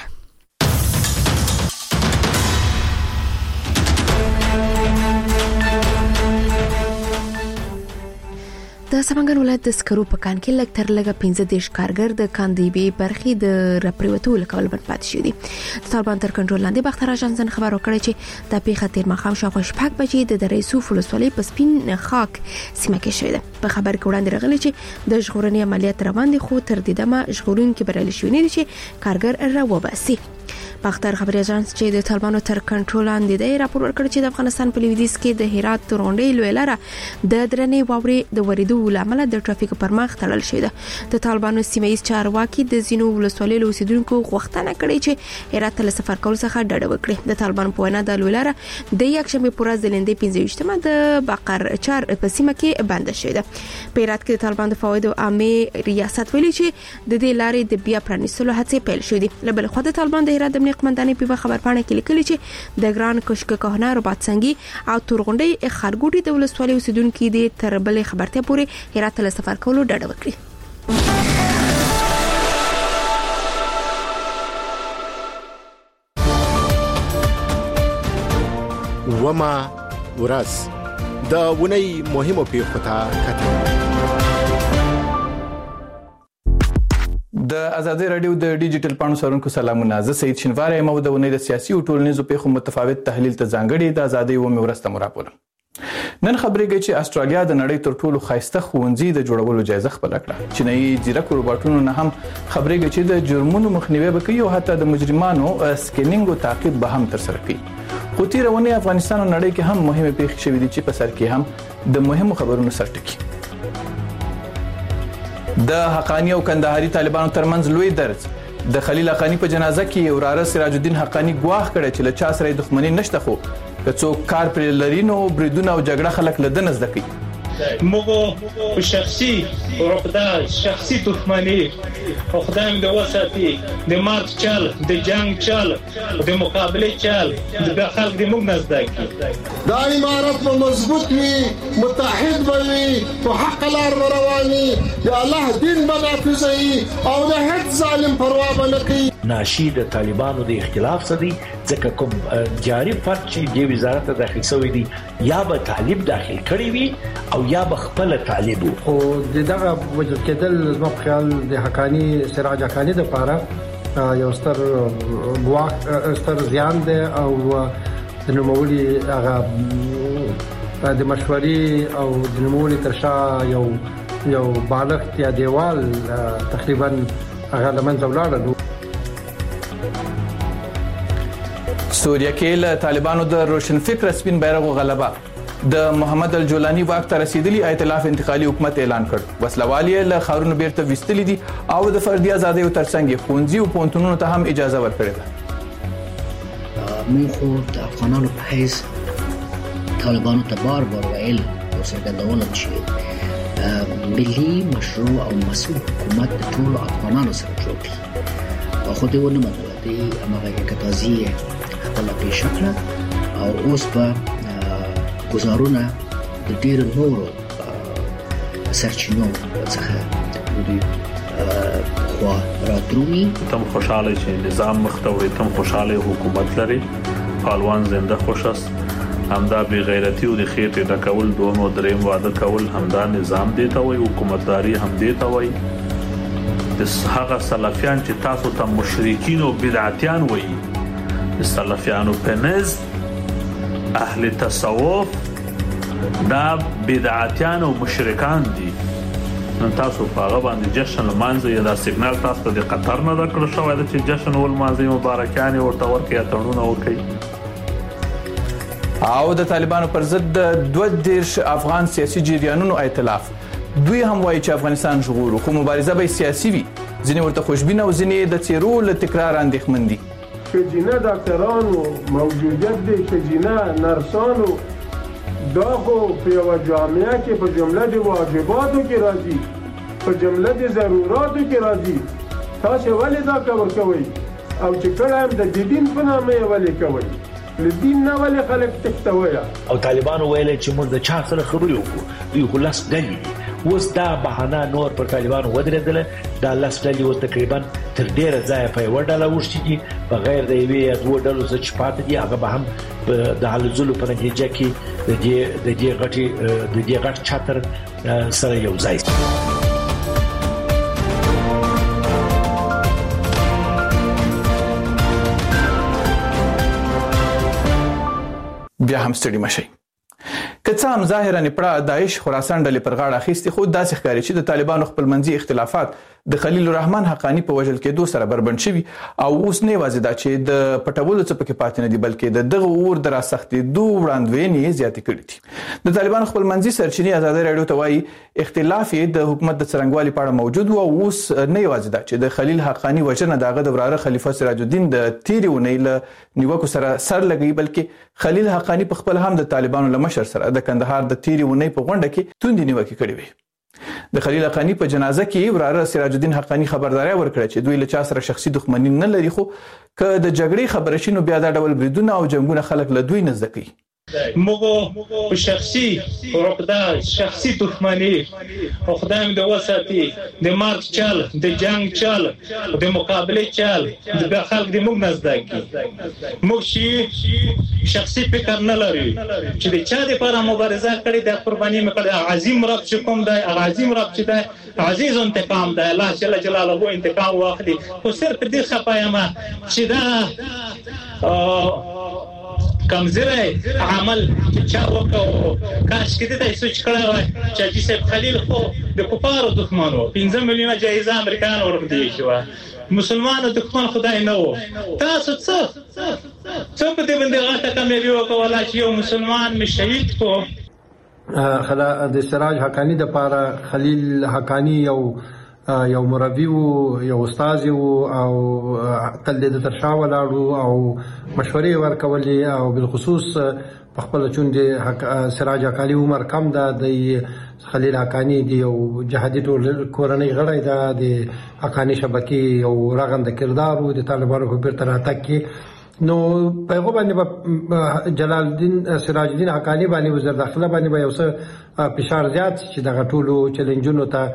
د سمنګان ولایت د سکرو په کان کې لږ تر لږه پنځه دیش کارګر د کاندیبي برخې د راپریوتو لکول برپات شوی دي. طالبان تر کنټرول لاندې باختر اژانسن خبر ورکړی چې د پیښه تیر مخام شاوخوا شپږ بجې د درې سوف ولسوالۍ په سپین خاک سیمه کې شوې ده. په خبر کې وړاندې راغلی چې د ژغورنې عملیات روان دي، خو تر دې دمه ژغورونکي بریالي شوي نه دي چې کارګر راوباسي. باختر خبري اژانس چې د طالبانو تر کنټرول لاندې دی راپور ورکړ چې د افغانستان په لویدیځ کې د هرات تورغونډۍ لوی لاره د درنې واورې د وریدو لامل د ټرافیک پر مخ تړل شوې ده. د طالبانو سیمایي چارواکي د زینو ولسوالۍ له اوسیدونکو غوښتنه کړې چې هرات ته سفر کول څخه ډډه وکړي. د طالبانو په وینا د لوی لاره د یک شنبه پر ورځ د لندې پنځه ویشتمه د بقر چار په سیمه کې بند شوې ده. په هرات کې د طالبانو د فوایدو عامه ریاست ویلي چې د دې لارې د بیا پرانیستلو هڅې پیل شوې دي. له بل خوا د طالبان د هرات د قمندانۍ په خبر پاڼه کې لیکلي چې د ګران کشک کهنه رباط سنگي او تورغونډۍ خارګوټي د ولسوالۍ اوسیدونکو دي تر بلې خبرته پورې هرات ته سفر کولو ډډه وکړي. وما ورځ د ونی مهمو پیښو ته کتل. د آزادۍ رادیو د ډیجیټل پاڼو سرونکو سلامونه. زه سید شینواری یم او د ونې د سیاسي او ټولنیزو پیښو متفاوت تحلیل ته ځانګړي د آزادۍ و مورسته مراپورم. نن خبرېږي چې استرالیا د نړۍ تر ټولو خاصه ښوونځي د جوړولو جایزه خپل کړه. چینایي ځیرک روباټونو نه هم خبرېږي چې د جرمونو مخنیوي وکړي او حتی د مجرمانو سکینینګ او تعقیب به هم ترسره کړي. خو تیرونه افغانستان او نړۍ کې هم مهمه پیښې شوې دي چې په سر کې هم د مهمو خبرونو سرټکی. د حقانی او کندهاري طالبانو ترمنځ لوی درز. د خلیل حقانی په جنازه کې وراره سراج الدین حقانی ګواښ کړی چې له چا سره دښمنی نشته، خو که څوک کار پر لرینو بریدونه او جګړه خلک لدن زده کوي. مغو شخصي عقده شخصي دښمنی خدای د وساتي د مارک چل د جنگ چل د مقابله چل د خلک د موږ نزد کی دا امارت مضبوط وي، متحد وي، په حق لار رواني، یا الله دین بنافذي او د هیڅ ظالم پروا نه کوي. ناشي د طالبانو د اختلاف سدي ځکه کوم جاری فرد چې د وزارت داخلي سوی دي یا به طالب داخل کړی وي او یا به خپل طالب او دغه وجود کېدل زما په خیال د حقانی سراج حقانی د لپاره یو ستر ګواښ ستر زیان دی او د نوموړي هغه د مشورې او د نوموړي ترشا یو یو بالغ یا دیوال تقریبا هغه لمنځه ولاړ. سوریه کې له طالبانو د روشن فکر سپین بیرغ غلبه. د محمد الجولانی واک ته رسیدلی ائتلاف انتقالي حکومت اعلان کړ. وسلوالي له خارونو بیرته وستلې دي او د فردي ازادۍ ترڅنګ ښوونځي او پونتونونو ته هم اجازه ورکړه. موږ خو د افغانانو په حیث طالبانو ته بار بار ویل او څرګندول چې ملي مشروع او مسؤل حکومت د ټولو افغانانو سره جوړ کړي. خو دې ونه منله. دې هغه کتازي خپل پیښکړه او اوس په گزارونه د ډیر نورو سرچینو څخه د خوا راتروي. تم خوشاله چې نظام مختوي، تم خوشاله حکومت لري، پهلوان زنده خوشست، همدا بی غیرتی او د خېټې د کول دوه دریم واده کول، همدا نظام دی ته وي، حکومتداري هم دی ته وي. د هغه سلفیان چې تاسو ته مشرکین او بدعتیان وایي، د سلفیانو په نزد اهل تصوف دا بدعتیان او مشرکان دي. نن تاسو په هغه باندې جشن لمانځي، دا سیګنال تاسو ته د قطر نه درکړل شوی دی چې جشن ول مانځي مبارکانه ورته ورکړي اتړونه وکړي. او د طالبانو پر ضد دوه دیرش افغان سیاسي جریانونو ائتلاف. دوی هم وایي چې افغانستان ژغورو، خو مبارزه به سیاسي وي. ځینې ورته خوشبین او ځینې د تیرو له تکرار اندېښمن دي. شجینه ډاکټرانو موجودیت دي، شجینه نرسانو دا خو په یوه جامعه کې په جمله د واجباتو کې راځي، په جمله د ضروراتو کې راځي. تاسو ولې دا کار کوئ؟ او چې کله هم د دین په نامه یې ولې کوئ؟ لدین نه ولې خلک تښتوي؟ او طالبانو ویل چې موږ د چا سره خبرې وکړو، دوی خو لاس ډلې دي. اوس دا بهانه نور پر طالبانو ودرېدله. دا لاس ډلې اوس تقریبا تر ډېره ځایه په یوه ډله اوښتي دي، بغیر د یوې یا دوو ډلو څخه چې پاتې دي هغه به هم د هلو ځلو په نتیجه کې د دې د دې غټې د دې غټ چتر سره یو ځای شي. بیا هم ستړي مشي. که څه هم ظاهرا پړه داعش خراسان ډلې پر غاړه اخیستي، خو داسې ښکاري چې د طالبانو خپلمنځي اختلافات د خلیل الرحمن حقانی په وژل کېدو سره بربند شوي او اوس نه یوازې دا چې د پټولو څه پکې پاتې نه دي، بلکې د دغه اور د راسختېدو وړاندوینې زیاتې کړې دي. د طالبانو خپلمنځي سرچینې ازادي راډیو ته وایي اختلاف یې د حکومت د څرنګوالي په اړه موجود و او اوس نه یوازې دا چې د خلیل حقانی وژنه دغه د وراره خلیفه سراج الدین د تیرې اونۍ له نیوکو سره سر لګوي، بلکې خلیل حقانی په خپل هم د طالبانو له مشر سره د کندهار د تیرې اونۍ په غونډه کې توندې نیوکې کړې وې. د خلیل حقانی په جنازه کې وراره سراج الدین حقانی خبرداري ورکړه چې دوی له چا سره شخصي دښمنی نه لري، خو که د جګړې خبره شي نو بیا دا ډول بریدونه او جنگونه خلک له دوی نه زده کوي. موږ په شخصي عقده شخصي دښمنی او خدای مې د وساتي د مارک چل د جنگ چل د مقابله چل د خلک د موږ نزد کی موږ شي شخصي فکر نه لري چې د چا لپاره مبارزه کړې د قرباني مکړه. عظیم رب چې کوم دی عظیم رب چې دی عزیز انتقام دی، الله جل جلاله انتقام واخلي. خو صرف دې خپایما چې دا کمزوري عمل چې چا وکړو کاش کې دې سوچ کړی وای چې جیسه خلیل خو د کوپارو دښمنو پنځه میلیونه جایزه امریکایانو ورکړي شو، مسلمانانو دښمن خدای نه و. تاسو څه څه په دې باندې غاټه کامیابی وکولا چې یو مسلمان می شهید کو؟ خلا د سراج حقانی د پاره خلیل حقانی یو یو مربی وو، یو استاد وو او تل د ترشا ولاړو او مشورې ورکولې او بالخصوص په خپل چوند سراج حقانی عمر کم ده. د خلیل حقانی دی یو جهادي ټول کورنۍ غړی ده، د حقانی شبکې یو رغنده کردار وو د طالبانو په بیرته راتګ کې. نو په هغه باندې جلال الدین سراج الدین حقانی باندې وزیر داخله باندې به یو څه فشار زیات چې دغه ټولو چیلنجونو ته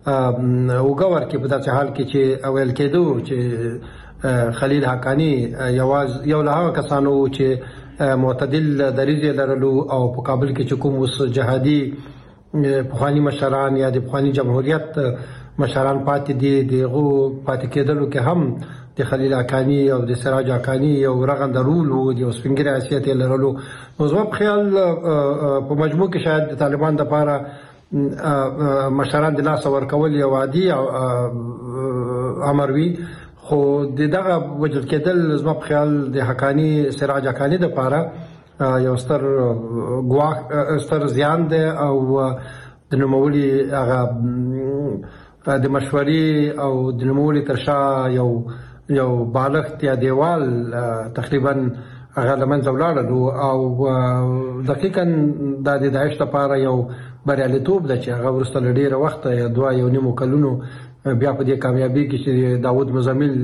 وګور کې په داسې حال کې چې اول کېدو چې خلیل حقانی یواز یو له هغه کسانو چې معتدل دریځ لرلو او په کابل کې چې کوم وس جهادي پخوانی مشران یا د پخوانی جمهوریت مشران پاتې دي، دغه پاتې کېدلو کې هم د خلیل حقانی او د سراج حقانی یو رغنده رول او د سپینګری حیثیت لرلو. نو زما په خیال په مجموع کې شاید د طالبان د لپاره مشران د لاس ورکول یو عادي امر وي، خو دغه وجل کېدل زما په خیال د حقانی سراج حقانی د لپاره یو ستر ګواښ ستر زیان دی او د نوموړي هغه د مشورې او د نوموړي ترشا یو یو بالغ یا دیوال تقریبا هغه لمنځه ولاړلو او دقیقاً د داعش لپاره یو بریالیتوب ده چې هغه وروسته له ډېره وخته یا دوه یو نیمو کلونو بیا په دې کامیابي کې چې داود مزمل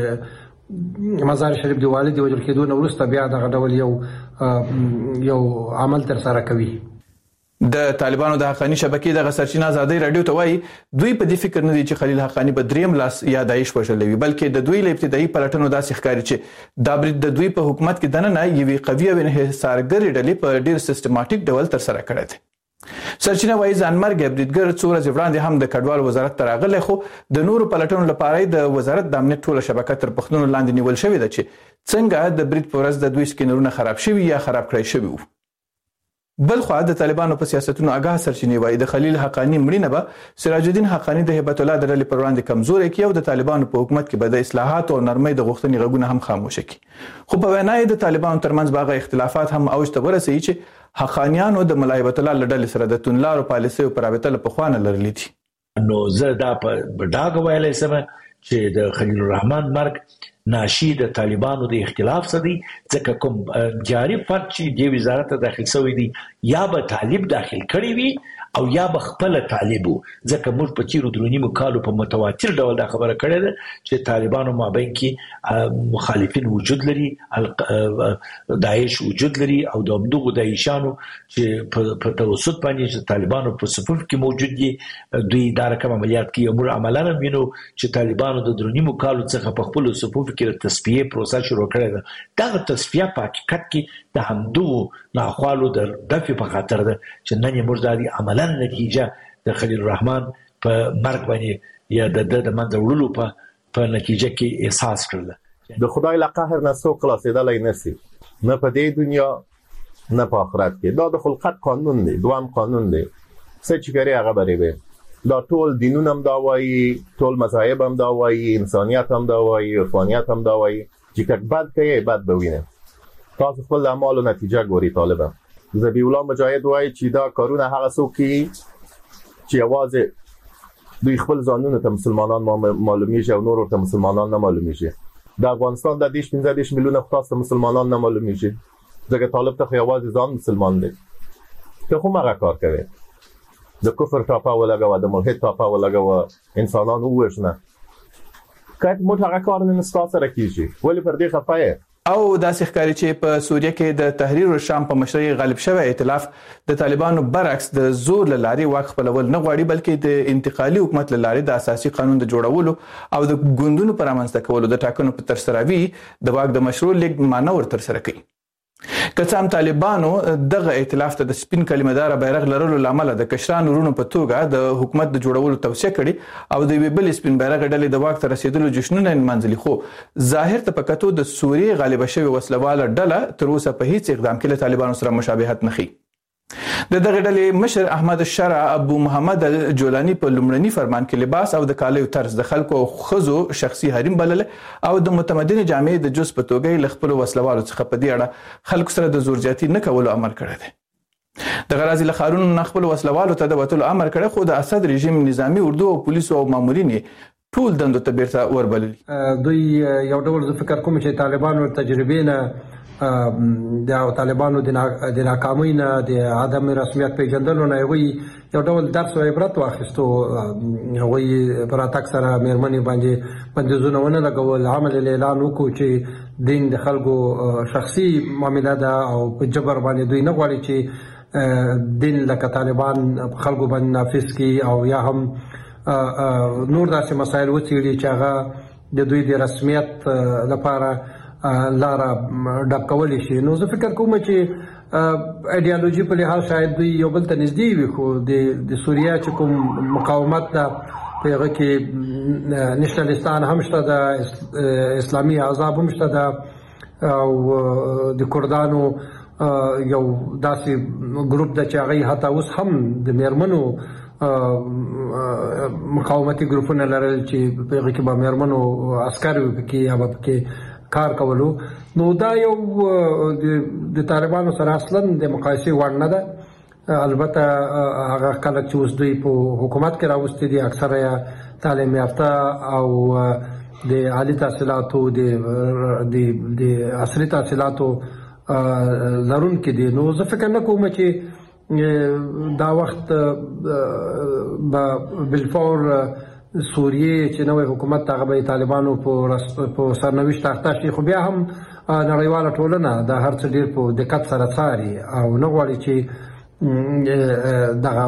د مزار شریف د والد وجل کېدو نه وروسته بیا دغه ډول یو یو عمل ترسره کوي. د طالبانو د حقانی شبکې د سرچینه ازادي رادیو ته وایي دوی په دې فکر نه دي چې خلیل حقانی په دریم لاس یا داعش وژلوي، بلکې د دوی له ابتدایي پلټنو داسې ښکاري چې دا برید د دوی په حکومت کې دننه یوې قوي او انحصارګرې ډلې په ډېر سیستماتیک ډول ترسره کړی دی. سرچینه وایي ځانمرګ بریدګر څو ورځې وړاندې هم د کډوال وزارت ته راغلی، خو د نورو پلټنو لپاره د وزارت د امنیت ټوله شبکه تر پوښتنو لاندې نیول شوې ده چې څنګه د برید په ورځ د دوی سکینرونه خراب شوي یا خراب کړی شوي وو. بل خو د طالبانو په سیاستونو آگاه سرچینې وایي د خلیل حقانی مړینه به سراج الدین حقانی د هیبت الله د ډلې پر وړاندې کمزوري کړي او د طالبانو په حکومت کې به د اصلاحات او نرمۍ د غوښتنې غږونه هم خاموش کړي. خو په وینا یې د طالبانو ترمنځ باغ اختلافات هم اوج ته ورسېږي چې حقانیانو د ملا هیبت الله له ډلې سره د توندلارو پالیسیو پر رابطه له پخوا نه لرلې دي. نو زه دا په ډاګه ویلی سم چې د خلیل الرحمن مرګ ناشي د طالبانو د اختلاف څخه دی ځکه کوم جاري فرد چې د وزارت ته داخل شوی دی یا به طالب داخل کړی وي او یا به خپل طالب ځکه موږ په تیرو درونیمو کالو په متواتر ډول دا خبره کړې ده چې طالبانو مابین کې مخالفین وجود لري داعش وجود لري او د همدغو داعشانو چې په توسط باندې چې طالبانو په صفوف کې موجود دي دوی دا رقم عملیات کوي موږ عملاً وینو چې طالبانو د درونیمو کالو څخه په خپل صفوف کې د تصفیه پروسه شروع کړې ده دا تصفیه په حقیقت کې د همدغو ناخوالو د دفع په خاطر ده چې نن موږ د عملاً نتیجه د خلیل الرحمن په مرګ باندې یا د د منځ وړلو په په نتیجه کې احساس کړل د خدای له قهر نه څوک خلاصېدلای نشي نه په دې دنیا نه په آخرت کې دا د خلقت قانون دی دوام قانون دی څه چې کوي هغه بری به دا ټول دینونه هم دا وایي ټول مذاهب هم دا وایي انسانیت هم دا وایي عرفانیت هم دا وایي چې کله بد کوي بد به ویني تاسو خپل اعمالو نتیجه ګوري طالبان ذبی الله مجاهد وایي چې دا کارونه هغه څوک کوي چې आवाज دوی خپل ځانونه ته مسلمانان معلومیږي او نور ته مسلمانان نه معلومیږي د افغانستان د دیش پنځه دیش میلیونه خاص مسلمانان نه معلومیږي ځکه طالب ته आवाज ځان مسلمان دی ته کوم هغه کار کوي د کفر ټاپا ولګو د ملحد ټاپا ولګو انسانان وښنه کله مو هغه کار نه ستاسو راکېږي ولی پر دې خفایه او داسې ښکاري چې په سوریه کې د تحریر الشام په مشرۍ غالب شوی ائتلاف د طالبانو برعکس د زور له لارې واک خپلول نه غواړي بلکې د انتقالي حکومت له لارې د اساسي قانون د جوړولو او د ګوندونو پر رامنځته کولو د ټاکنو په ترسره وی د واک د مشروع لیک مانور ترسره کوي که څه هم طالبانو دغه ائتلاف ته د سپین کلمه‌دار بیرغ لرلو لامل د کشران ورونو په توګه د حکومت د جوړولو توصیه کړي او د وی بل سپین بیرغ ډلې د واک ته رسیدلو جشنونه منځلي خو ظاهر ته پکاتو د سوریه غالب شوی وسلواله ډله تر اوسه په هیڅ اقدام کې له طالبانو سره مشابهت نه ښیي د دغه ډلې مشر احمد الشرع ابو محمد الجولانی په لومړني فرمان کې لباس او د کالیو طرز د خلکو او خزو شخصي حریم بلل او د متمدن جامعې د جز په توګه ل خپل وسلوالو څخه په دې اړه خلکو سره د زور زیاتی نه کولو امر کړی دی د غرازي له خارونو نه خپل وسلوالو ته د وټلو امر کړی خو د اسد رژیم نظامی اردو او پولیسو او مامورین ټول دندو ته بیرته وربلل دوی یو ډول فکر کوم چې طالبانو تجربې نه د طالبانو د ناکامۍ نه د عدم رسمیت پیژندلو نه وي یو ډول درس او عبرت واخیستو هغوی پر اتاک سره مېرمنې باندې بندیزونه ونه لګول عمل اعلان وکړو چې دین د خلکو شخصي معامله ده او په جبر باندې دوی نه غواړي چې دین لکه طالبان خلکو باندې نافذ کړي او یا هم نور داسې مسایل وڅېړي چې هغه د دوی د رسمیت لپاره لاره ډک کولی شي نو زه فکر کوم چې ایډیالوژي په لحاظ شاید دوی یو بل ته نږدې وي خو د سوریه چې کوم مقاومت ده په هغه کې نشنالیستان هم شته ده اسلامي احزاب هم شته ده او د کردانو یو داسې ګروپ ده چې هغه حتی اوس هم د میرمنو مقاومتي ګروپونه لرل چې په هغه کې به میرمنو عسکر وي پکې یا به پکې کار کولو نو دا یو د طالبانو سره اصلا د مقایسې وړ نه ده البته هغه کله چې اوس دوی په حکومت کې راوستي دي اکثره یا تعلیم یافته او د عالی تحصیلاتو د د عصري تحصیلاتو لرونکي دي نو زه فکر نه کوم چې دا وخت به بالفور سوریه چې نوې حکومت هغه به طالبانو په په سرنوشت اخته شي خو بیا هم نړیواله ټولنه د هر څه ډیر په دقت سره څاري او نه غواړي چې دغه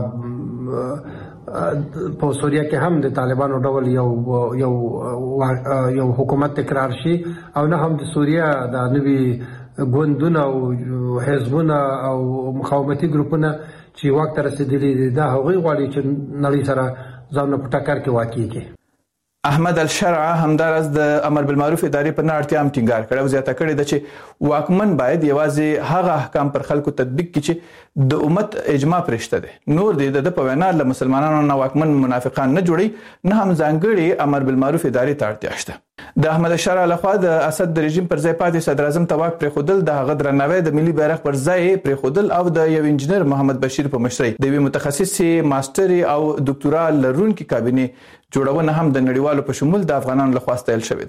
په سوریه کې هم د طالبانو ډول یو یو یو حکومت تکرار شي او نه هم د سوریه د نوي ګوندونه او حزبونه او مقاومتي ګروپونه چې واک ته رسیدلي دي دا هغوی غواړي چې نړۍ سره ځان په ټکر کې واقع کی احمد الشرع همدارس د امر بالمعروف ادارې په اړتیا هم ټینګار کړو زیاته کړی د چې واکمن باید یوازې هغه احکام پر خلکو تطبیق کړي چې د امت اجماع پرشته ده نور د د په وینا له مسلمانانو نه واکمن منافقان نه جوړي نه هم ځانګړي امر بالمعروف ادارې ته اړتیا شته د احمد الشرع لخوا د اسد د رژیم پر ځای پاتې صدر اعظم ته واک پرې خودل د هغه درناوی د ملي بیرغ پر ځای پرې خودل او د یو انجنیر محمد بشیر په مشرۍ د یو متخصص ماستر او ډاکټورا لرونکي کابینه جوړونه هم د نړیوالو په شمول د افغانانو لخوا ستایل شوې ده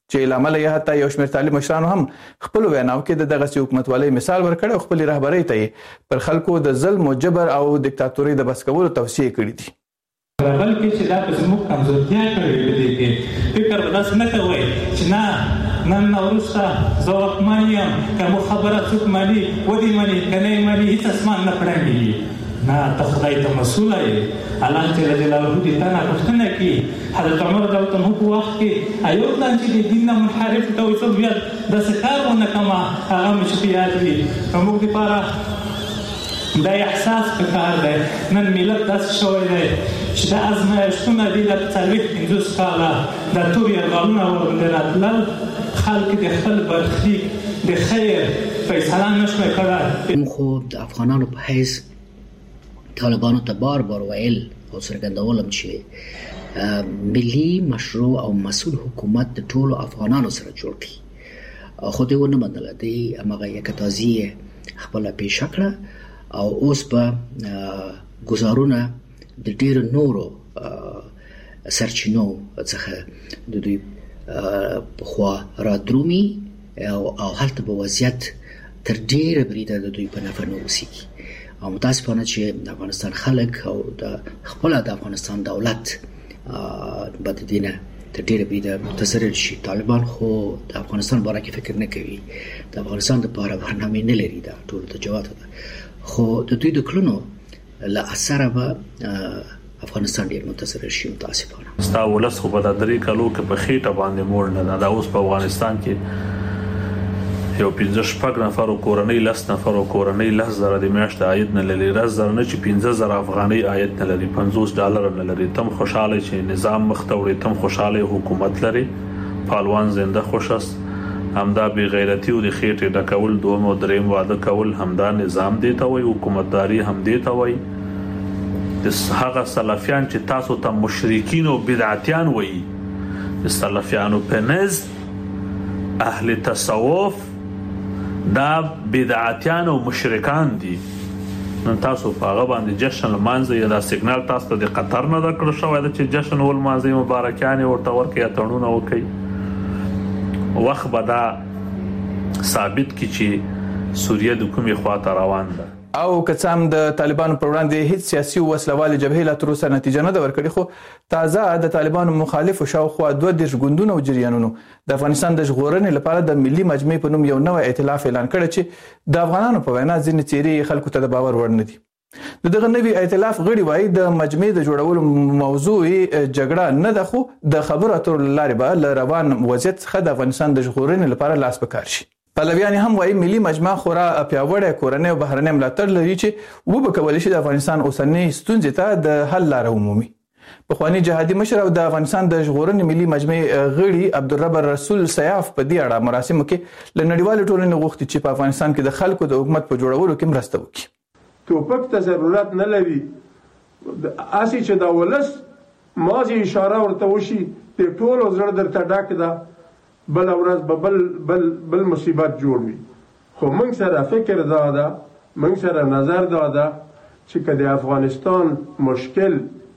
چې لامل یې حتی یو شمېر طالب مشرانو هم خپل ویناو کې د دغه حکومتوالۍ مثال ورکړ او خپل رهبرۍ ته پر خلکو د ظلم او جبر او دیکتاتوري د بس کولو توصیه کړې دي. بلکې چې دا په زموږ کمزورتیا کړې په دې کې فکر به داسې نه کوئ چې نه نن وروسته زه واکمن یم که مو خبره څوک مني ودې مني که نه یې مني هېڅ اسمان نه پړنګېږي. نه ته خدای ته مسؤله یې. الله جل جلاله دې تا نه پوښتنه کړي. حضرت عمر رضی الله عنه په وخت کې ایوب ځان چې د دین نه منحرف ته وایي څه بیا داسې کار ونه کړمه هغه مې چې په یاد وي. زموږ دپاره دا احساس پکار دی. نن ملت داسې شوی دی چې دا ازمایښتونه دي د څلوېښت پنځوس کاله دا تور یرغلونه ورباندې راتلل خلک د خپل برخلیک د خیر فیصله نه شوی کړی. موږ خو د افغانانو په حیث طالبانو ته بار بار ویل او څرګندولم چې ملي مشروع او مسؤل حکومت د ټولو افغانانو سره جوړ کړي خو دوی ونه منله. دوی هماغه یکتازي خپله پیشه کړه او اوس په ګزارونه د ډېرو نورو سرچینو څخه د دوی پخوا را درومي او هلته به وضعیت تر ډېره بریده د دوی په نفع نه اوسېږي. او متاسفانه چې د افغانستان خلک او د خپله د افغانستان دولت به د دې نه تر ډېره بریده متضرر شي. طالبان خو د افغانستان باره کې فکر نه کوي. د افغانستان دپاره برنامې نه لري. دا ټولو ته جواته ده. خو د دوی د کړنو له اثره به افغانستان ډېر متضرر شي متاسفانه. ستا ولس خو به دا درې کالو کې په خېټه باندې موړ نه ده. دا اوس په افغانستان کې یو پنځه شپږ نفرو کورنۍ لس نفرو کورنۍ لس زره د میاشتې عاید نه لري. لس زره نه چې پنځه زره افغانۍ عاید نه لري، پنځوس ډالره نه لري. تم خوشحاله چې نظام مخ ته وړي، تم خوشحاله حکومت لري. پهلوان زنده خوش است. همدا بی غیرتی او د خېټې ډکول دوم او دریم واده کول همدا نظام دی ته وایي. حکومتداري هم دی ته وایي. د هغه سلفیان چې تاسو ته مشرکین او بدعتیان وایي، د سلفیانو په نزد اهل تصوف دا بدعتیان او مشرکان دي. نن تاسو په هغه باندې جشن لمانځئ. دا سیګنال تاسو ته د قطر نه درکړل شوی ده چې جشن ولمانځئ، مبارکیانې ورته ورکړئ، اتڼونه وکړئ. وخت به دا ثابت کی چې سوریه د کومې خواته روان ده. او کڅام د طالبانو پر وړاندې هیڅ سیاسي وسلوال جبهه لا تر اوسه نتیجه نه ورکړي. خو تازه د طالبانو مخالف شاوخوا دوه دیرش ګوندونو او جریانونو د افغانستان د ژغورنې لپاره د ملي مجمع په نوم یو نوی ائتلاف اعلان کړی چې د افغانانو په وینا ځینې څیرې خلکو ته د باور وړ نه دي. د دغه نوي ائتلاف غړي وایي د مجمع د جوړولو موضوع جګړه نه ده، خو د خبرو اترو لارې به له روان وضعیت څخه د افغانستان د ژغورنې لپاره لاس په کار شي. پلویان هم وایي ملي مجمع خورا پیاوړی کورنۍ او بهرنۍ ملاتړ لري چې وبه کولی شي د افغانستان اوسنۍ ستونزې ته د حل لاره ومومي. پخوانی جهادي مشر او د افغانستان د ژغورنې ملي مجمع غړي عبدالرب رسول سیاف په دې اړه مراسمو کې له نړیوالې ټولنې غوښتي چې په افغانستان کې د خلکو د حکومت په جوړولو کې مرسته وکړي. توپک ته ضرورت نه لري. اسی چې دا ولس مازی اشاره ورته وشي د ټولو زړه درته ډک ده، بل ورځ به بل بل بل مصیبت جوړ وي. خو موږ سره فکر دا ده، موږ سره نظر دا ده چې که د افغانستان مشکل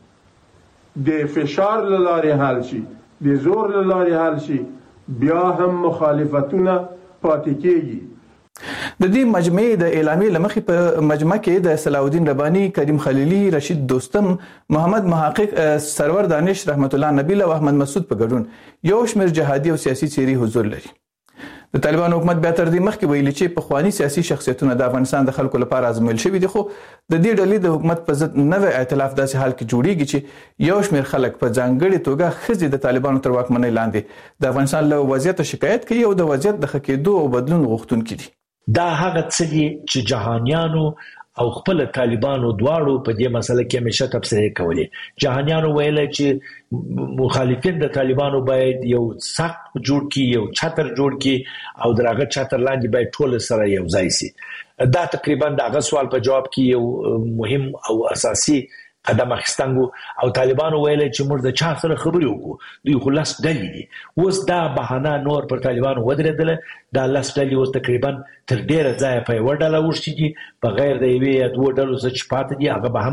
د فشار له لارې حل شي، د زور له لارې حل شي، بیا هم مخالفتونه پاتې کېږي. د دې مجمع د اعلامیې لمخې په مجمع کې د صلاح الدین رباني، کریم خلیلی، رشید دوستم، محمد محقق، سرور دانش، رحمت الله نبیل او احمد مسعود په ګډون یو شمېر جهادي او سیاسي څیرې حضور لري. د طالبانو حکومت بیا تر دې مخکې ویلي چې پخواني سیاسي شخصیتونه د افغانستان د خلکو لپاره ازمویل شوي دي، خو د دې ډلې د حکومت په ضد نوی ائتلاف داسې حال کې جوړیږي چې یو شمېر خلک په ځانګړې توګه ښځې د طالبانو تر واکمنۍ لاندې د افغانستان له وضعیت شکایت کوي او د وضعیت د ښه کېدو او بدلون غوښتونکي دي. دا هغه څه دي چې جهانیانو او خپل طالبانو دواړو په دې مسله کې همیشه تبصرې کولې. جهانیانو ویل چې مخالفین د طالبانو باید یو سخت جوړ کی، یو چتر جوړ کی او درغه چتر لاندې باید ټول سره یو ځای شي. دا تقریبا دغه سوال په جواب کې یو مهم او اساسي قدم اخیستنګو. او طالبانو ویل چې موږ د چا سره خبرې وکړو، دوی خو لاس ډلې دي. اوس دا بهانه نور پر طالبانو ودرېدله. دا لاس ډلې اوس تقریبا تر ډېره ځایه په یوه ډله اوښتي دي، بغیر د یوې یا دوو ډلو څخه چې پاتې دي هغه به هم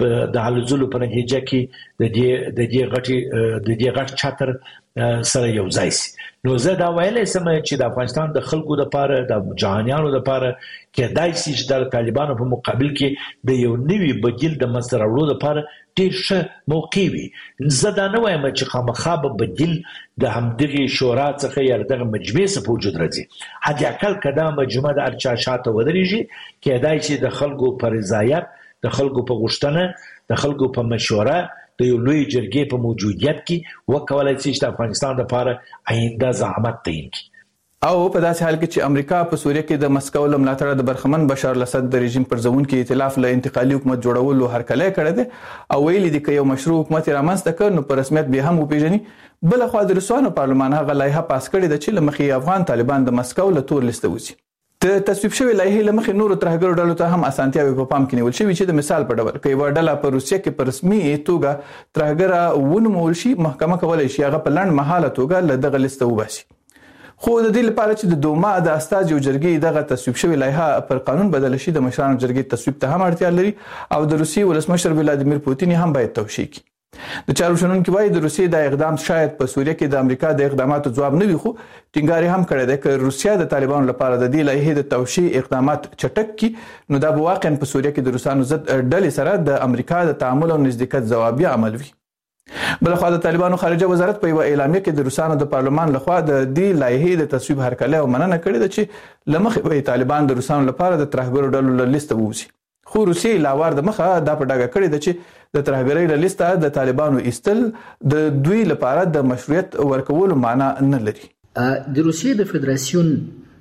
د حلزلو په نتیجه کې د دې د دې غټي د دې غټ چاتر سره یو ځای شي. نو زه دا ویلای سم چې د افغانستان د خلکو لپاره د جهانیانو لپاره کې دای شي چې د طالبانو په مقابل کې د یو نوي بدیل د مسر وړو لپاره ډیر ښه موقع وي. زه دا نه وایم چې خامخا به بدیل د همدغه شورا څخه یا دغه مجمع څخه وجود راځي. حتی اقل کدا مجمع د ارچا شاته ودرېږي کې دای شي د خلکو پر رضایت، د خلکو په غوښتنه، د خلکو په مشوره د یو لوی جرګې په موجودیت کې وکولای شي چې د افغانستان لپاره آینده زعامت تعیین کړي. او په داسې حال کې چې امریکا په سوریه کې د مسکو له ملاتړ د برخمن بشار الاسد د رژیم پر ځوونکي ائتلاف له انتقالي حکومت جوړولو هرکلی کړی دی او ویلي دي چې یو مشروع حکومت رامنځته کړ نو په رسمیت به هم وپیژني. بل خو د روسانو پارلمان هغه لایحه پاس کړې ده چې لمخې افغان طالبان د مسکو له تور لیسته وځي. د تصویب شوی لایحې لمخې نورو ترهګرو ډلو ته هم اسانتیاوې په پام کې نیول شوي چې د مثال په ډول که یوه ډله په روسیه کې په رسمي توګه ترهګره ونومول شي، محکمه کولی شي هغه په لنډ مهاله توګه له دغه لیسته وباسي. خو د دې لپاره چې د دوما د استازیو جرګې دغه تصویب شوی لایحه پر قانون بدل شي د مشرانو جرګې تصویب ته هم اړتیا لري او د روسیې ولسمشر ولادیمیر پوتین هم باید توشیح کړي. د چارو شنونکي وایي د روسیې د اقدام شاید په سوریه کې د امریکا د اقداماتو ځواب نه وي، خو ټینګار هم کړی دی که روسیه د طالبانو لپاره د دې لایحې د توشیح اقدامات چټک کړي نو دا به واقعا په سوریه کې د روسانو ضد ډلې سره د امریکا د تعامل او نزدېکت ځوابیه عمل وي. بلخوا د طالبانو خارجه وزارت په یوه اعلامیه کې د روسانو د پارلمان لخوا د دې لایحې د تصویب هرکلی او مننه کړې ده چې له مخې به طالبان د روسانو لپاره د ترهګرو ډلو له لیسته ووځي. خو روسیې لاوار د مخه دا په ډاګه کړې ده چې د ترهګرۍ له لیسته د طالبانو ایستل د دوی لپاره د مشروعیت ورکولو معنا نه لري. د روسیې د فدراسیون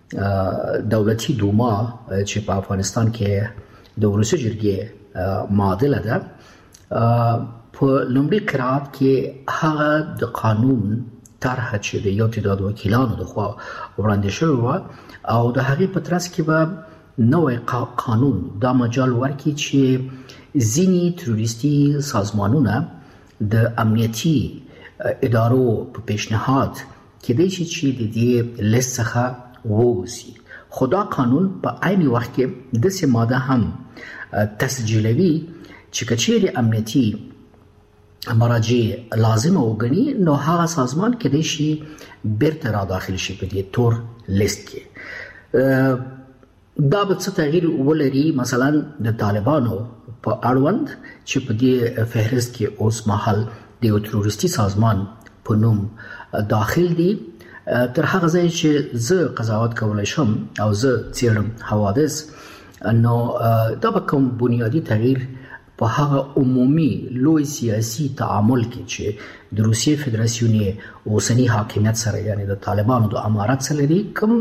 دولتي دوما چې په افغانستان کې د ولسي جرګې معادله ده په لومړي قرائت کې هغه د قانون طرحه چې د یو تعداد وکیلانو لخوا وړاندې شوی و او د هغې په ترڅ کې به نوې قانون دا مجال ورکړي چې ځینې تروریستي سازمانونه د امنیتي ادارو په پیشنهاد کېدای شي چې د دې لیست څخه ووځي. خو دا قانون په عین وخت کې داسې ماده هم تسجیلوي چې که چیرې امنیتي مراجع لازمه وګڼي نو هغه سازمان کېدای شي بیرته را داخل شي په دې تور لیست کې. دا به څه تغییر ولري مثلا د طالبانو په اړوند چې په دې فهرست کې اوس مهال د یو تروریستي سازمان په نوم داخل دي. تر هغه ځای چې زه قضاوت کولی شم او زه څېړم حوادث نو دا به کوم بنیادي تغییر په هغه عمومي لوی سیاسي تعامل کې چې د روسیې فدراسیون اوسني حاکمیت سره یعنی د طالبانو د امارت سره لري کوم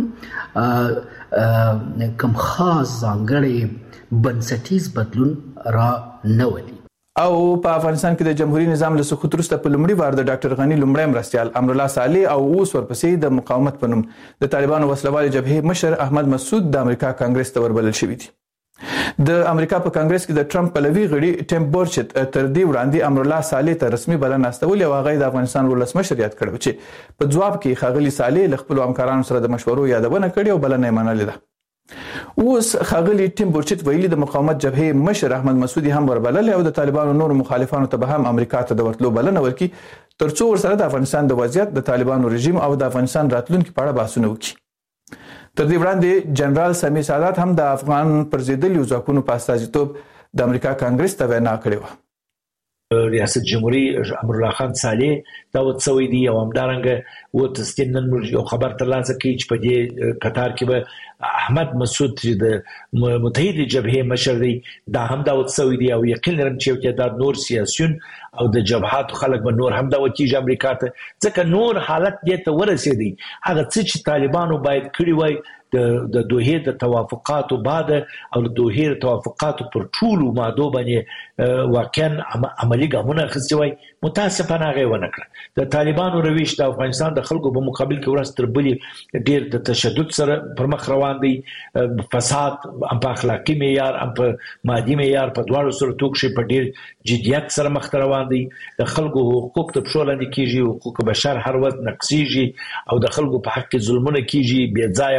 کوم خاص ځانګړی بنسټیز بدلون را نه ولي. او په افغانستان کې د جمهوریت نظام له سقوط وروسته په لومړي وار د ډاکټر غني لومړی مرستیال امرالله صالح او اوس ورپسې د مقاومت په نوم د طالبانو وسلوالې جبهې مشر احمد مسعود د امریکا کانګرس ته وربلل شوي دي. د امریکا په کانګرس کې د ټرمپ پلوي غړي ټیم بورچت تر دې وړاندې امرالله صالح ته رسمي بلنه استولې او هغه د افغانستان ولسمشر یاد کړو چې په ځواب کې ښاغلي صالح له خپلو همکارانو سره د مشورو یادونه کړې او بلنه یې منلې ده. اوس ښاغلي ټیم بورچت ویلي د مقاومت جبهې مشر احمد مسعود هم وربلل او د طالبانو نور مخالفانو ته به هم امریکا ته د ورتلو بلنه ورکړي ترڅو ورسره د افغانستان د وضعیت د طالبانو رژیم او د افغانستان راتلونکي په اړه بحثونه وکړي. تر دې وړاندې جنرال سمیع سادات هم د افغان پر ضدیو ځواکونو په استازیتوب د امریکا کانګرس ته وینا کړې وه. ریاست جمهوری امرالله خان صالح دا وڅوي دي او همدارنګه و تستین نن یو خبر ترلاسه کوي چې په دې قطار کې به احمد مسعود چې د متحده جبهه مشر دی دا هم دا وڅوي دي او یقین لرم چې یو تعداد نور سیاسيون او د جبهات خلک به نور هم دا وکیږي امریکا ته ځکه نور حالت دې ته ورسېدي هغه څه چې طالبانو باید کړی وای د د دوه د توافقاتو بعد او د دوه د توافقاتو پر ټولو ماده باندې واقعا عملی ګامونه اخیستي وای متاسفانه هغه ونه کړ. د طالبانو رویش د افغانستان د خلکو په مقابل کې ورس تر بلې ډیر د تشدد سره پر مخ روان دي، فساد هم په اخلاقی معیار هم په مادي معیار په دواړو سره توګه په ډیر جديت سره مخ روان دي. د خلکو حقوق ته پښول نه کیږي، حقوق بشر هر وخت نقصيږي او د خلکو په حق کې ظلمونه کیږي، بې ځای مالیات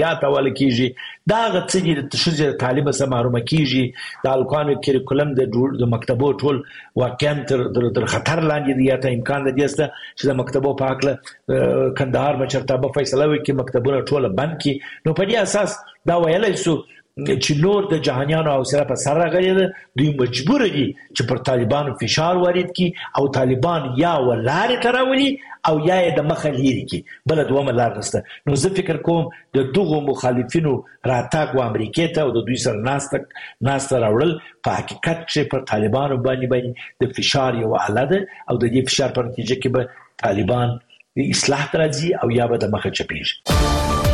تعلیمات حواله کیږي دا غڅ دي د شوزه طالب سره محرومه کیږي د الکانو کریکولم د د مکتبو ټول واقعا تر در خطر لاندې دی ته امکان دی چې د مکتبو په حق کندهار مچرته به فیصله وکړي مکتبونه ټول بند کی نو په دې اساس دا ویلای سو چې نور د جهانيانو او سره په سر راغلي دوی مجبور دي چې پر طالبانو فشار وارد کی او طالبان یا ولاره تراولي او یا د مخه لري کی بل دوه لار نشته نو زه فکر کوم د دغه مخالفینو راتګ و امریکا ته او د دوی سره ناستک ناست راوړل په حقیقت چې پر طالبانو باندې باندې د فشار یو حاله ده او د دې فشار په نتیجه کې به طالبان اصلاح راځي او یا به د مخه چپیږي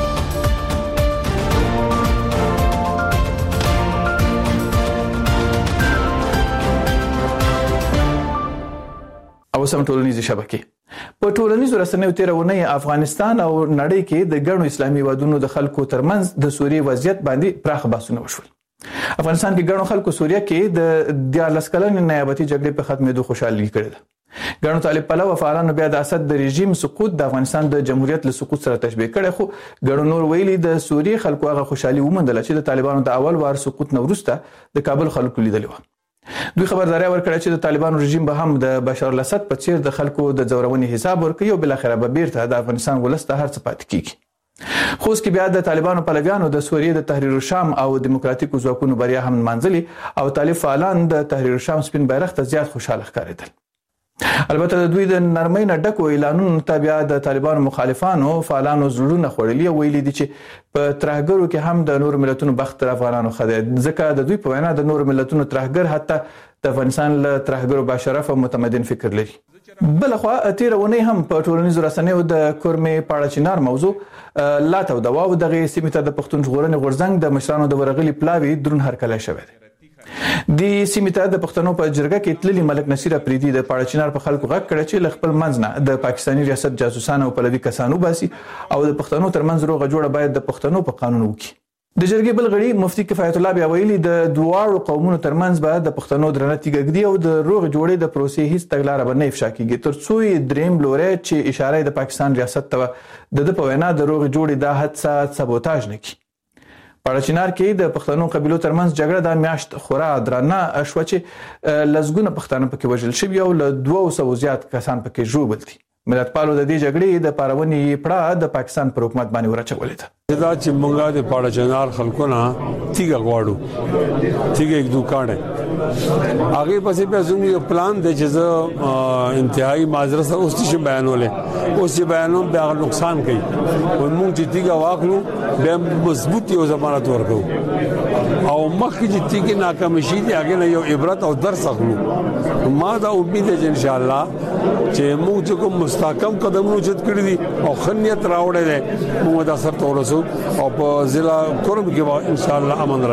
او سم ټولنیزه شبکې په ټولنیزو رسنیو تیرونه افغانستان او نړۍ کې د ګڼو اسلامي وادونو د خلکو ترمنځ د سوریې وضعیت باندې پراخ بحثونه وشول. افغانستان کې ګڼو خلکو سوریه کې د دیارلس کلنې نیابتي جګړې په ختمېدو خوشحالي کړې ده. ګڼو طالب پلو فعالانو بیا د اسد د رژیم سقوط د افغانستان د جمهوریت له سقوط سره تشبیه کړي خو ګڼو نور ویلي د سوریې خلکو هغه خوشحالي ومندل چې د طالبانو د اول وار سقوط نه وروسته د کابل خلکو لیدلی و. دوی خبرداري ورکړه چې د طالبانو رژیم به هم د بشار الاسد په څیر د خلکو د ځورونې حساب ورکړي او بل اخر به بیرته د افغانستان ولست هر څه پات کیږي. خو اوس کې بیا د طالبانو پلویانو د سوریې د تحریر الشام او دیموکراتیکو ځواکونو بریا هم منځلي او طالب فعالان د تحریر الشام سپین بیرغ ته زیات خوشاله ښکارېدل. البته د دوی د نرمۍ نه ډکو اعلانونو ته بیا د طالبانو مخالفانو فعالانو زړونه خوړلي او ویلي دي چې په ترهګرو کې هم د نور ملتونو بخت تر افغانانو خدای ځکه د دوی په وینا د نور ملتونو ترهګر حتی د افغانستان له ترهګرو باشرف او متمدن فکر لري. بل خو تیرونه هم په ټولنیزو رسنیو د کورمې پاړه چنار موضوع لا تو د واو دغه سیمه ته د پښتون ژغورنې غورځنګ د مشرانو د ورغلي پلاوی درون هرکله شوی دی. د سیمه ته د پښتنو په جرګه کې تللی ملک نصیر افریدي د پاړه چنار په خلکو غږ کړ چې لخپل منځنه د پاکستاني ریاست جاسوسانو او پلوي کسانو باسي او د پښتنو ترمنځ روغه جوړه باید د پښتنو په قانون وکړي. د جرګې بل غړي مفتي کفایت الله بیا ویلي د دواړو قومونو ترمنځ به د پښتنو درنه تیګګدي او د روغ جوړې د پروسې هیڅ تګلارې به نه افشا کیږي ترڅو یې دریم لوري چې اشاره د پاکستان ریاست ته د د په وینا د روغ جوړې د حادثه سبوتاژ نه کی. پاړه چنار کې د پښتنو قبيلو ترمنځ جګړه د میاشت خورا درنه شو چې لزګونه پښتانه پکې وژل شوی او له دوه سوه زیات کسان پکې ژوبل دي. ملت پالو د دې جګړې د پارونې پړه د پاکستان پر حکومت باندې ورچولې ده. دا چې مونږه د پاړه چنار خلکو نه تیګه غواړو تیګه یک دوکانه هغه پسې په زموږ یو پلان د چې انتهایی معذرت سره اوس چې بیانولې اوس چې بیانوم به نقصان کوي او مونږ چې تیګه واخلو به مضبوط یو ضمانت ورکو او مخکې چې تیګه ناکام شي دی هغه نه یو عبرت او درس اخلو. ما دا امید ده ان شاء الله چې موږ چې کوم مستحکم قدمونه چت کړی دي او خنیت راوړل دي موږ دا سره تورسو او په ضلع کورم کې ان شاء الله امن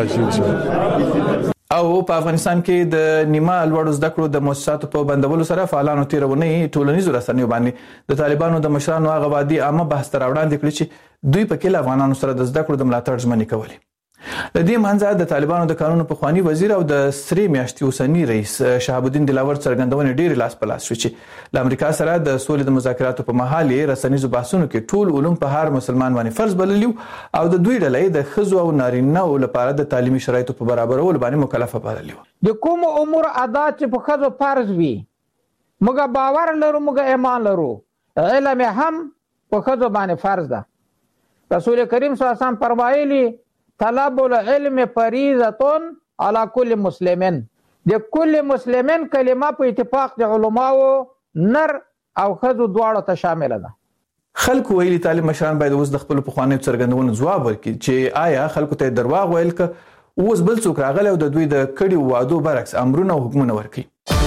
راشي. او په افغانستان کې د نیمه لوړ زده کړو د مؤسساتو په بندولو سره فعالانو تیرونه ټولنیزو رسنیو باندې د طالبانو د مشرانو هغه وادي عامه بحث تر وړاندې کړی چې دوی په کې افغانانو سره د زده کړو د ملاتړ ژمنې کولې. د دې منځه د طالبانو د قانون په خواني وزیر او د سری میاشتې اوسنی رئیس شهاب الدین دلاور څرګندونه ډېر لاس په لاس شو چې د امریکا سره د سولې د مذاکراتو په مهال یې رسنیزو بحثونو کې ټول علوم په هر مسلمان باندې فرض بللی او د دوی ډلې د خزو او نارینه او لپاره د تعلیمي شرایطو په برابرولو باندې مکلفه بللی و. د کوم امور ادا چې په خزو فرض وي موږ باور لرو موږ ایمان لرو علم هم په خزو باندې فرض ده. رسول کریم صلی الله علیه وسلم فرمایلی طلب العلم فریضه علی کل مسلمین د کل مسلمین کلمه په اتفاق د علماو نر او خزو دواړو ته شامل ده. خلکو ویلي طالب مشران باید اوس د خپل پخوانیو څرګندونو ځواب ورکړي چې آیا خلکو ته درواغ ویل ک اوس بل څوک راغلی او د دوی د کړي وعدو برعکس امرونه او حکمونه ورکړي.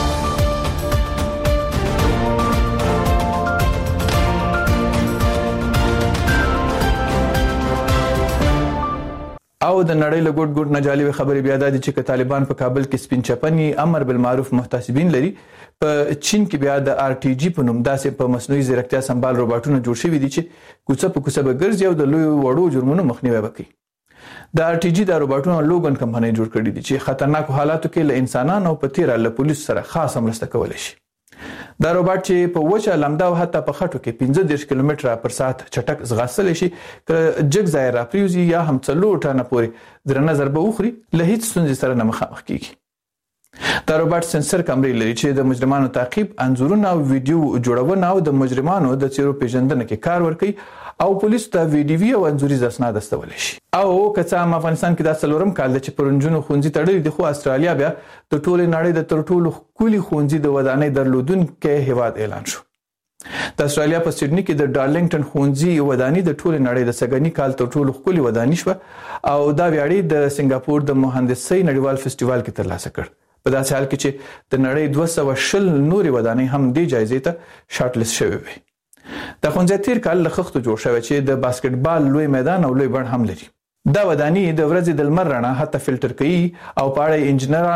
او د نړۍ له ګډ ګډ نه جالب خبرې بیا د چې طالبان په کابل کې سپین چپنی امر بالمعروف محتسبین لري. په چین کې بیا د آر ټي جی په نوم داسې په مصنوعي ځیرکتیا سمبال روباټونه جوړ شوي دي چې کوڅه په کوڅه به ګرځي او د لوی وړو جرمونو مخنیوي وکړي. د آر ټي جی د روباټونو لوګن کمپنۍ جوړ کړې دي چې خطرناک حالاتو کې له انسانانو په تیر له پولیس سره خاصه مرسته کولای شي. دا روباټ چې په وچه لمده او حتی په خټو کې پنځه دېرش کیلومتره پر ساعت چټک ځغاستلی شي که جګ ځای راپریوزي یا هم څلور ټنه پورې درنه ضربه وخوري له هیڅ ستونزې سره نه مخامخ کیږي. دا روباټ سنسر کمرې لري چې د مجرمانو تعقیب، انځورونه او ویډیو جوړونه او د مجرمانو د څیرو پیژندنه کې کار ورکوي او پولیسو ته ویډیوي او انځوریز اسناد استولی شي. او که څه هم افغانستان کې دا څلورم کال دی چې پر نجونو ښوونځي تړلي دي، خو استرالیا بیا د ټولې نړۍ د تر ټولو ښکلي ښوونځي د ودانۍ درلودونکی هیواد اعلان شو. د استرالیا په سیډني کې د ډارلنګټن ښوونځي ودانۍ د ټولې نړۍ د سږني کال تر ټولو ښکلي ودانۍ شوه او دا ویاړی د سنګاپور د مهندسۍ نړیوال فستیوال کې ترلاسه کړ. په داسې حال کې چې د نړۍ دوه سوه شل نورې ودانۍ هم دې جایزې ته شارټ لیست شوې وي. دا ښوونځی تیر کال له خښتو جوړ شوی چې د باسکټبال لوی میدان او لوی بڼ هم لري. دا ودانۍ د ورځې د لمر رڼا حتی فلټر کوي او په اړه انجنیران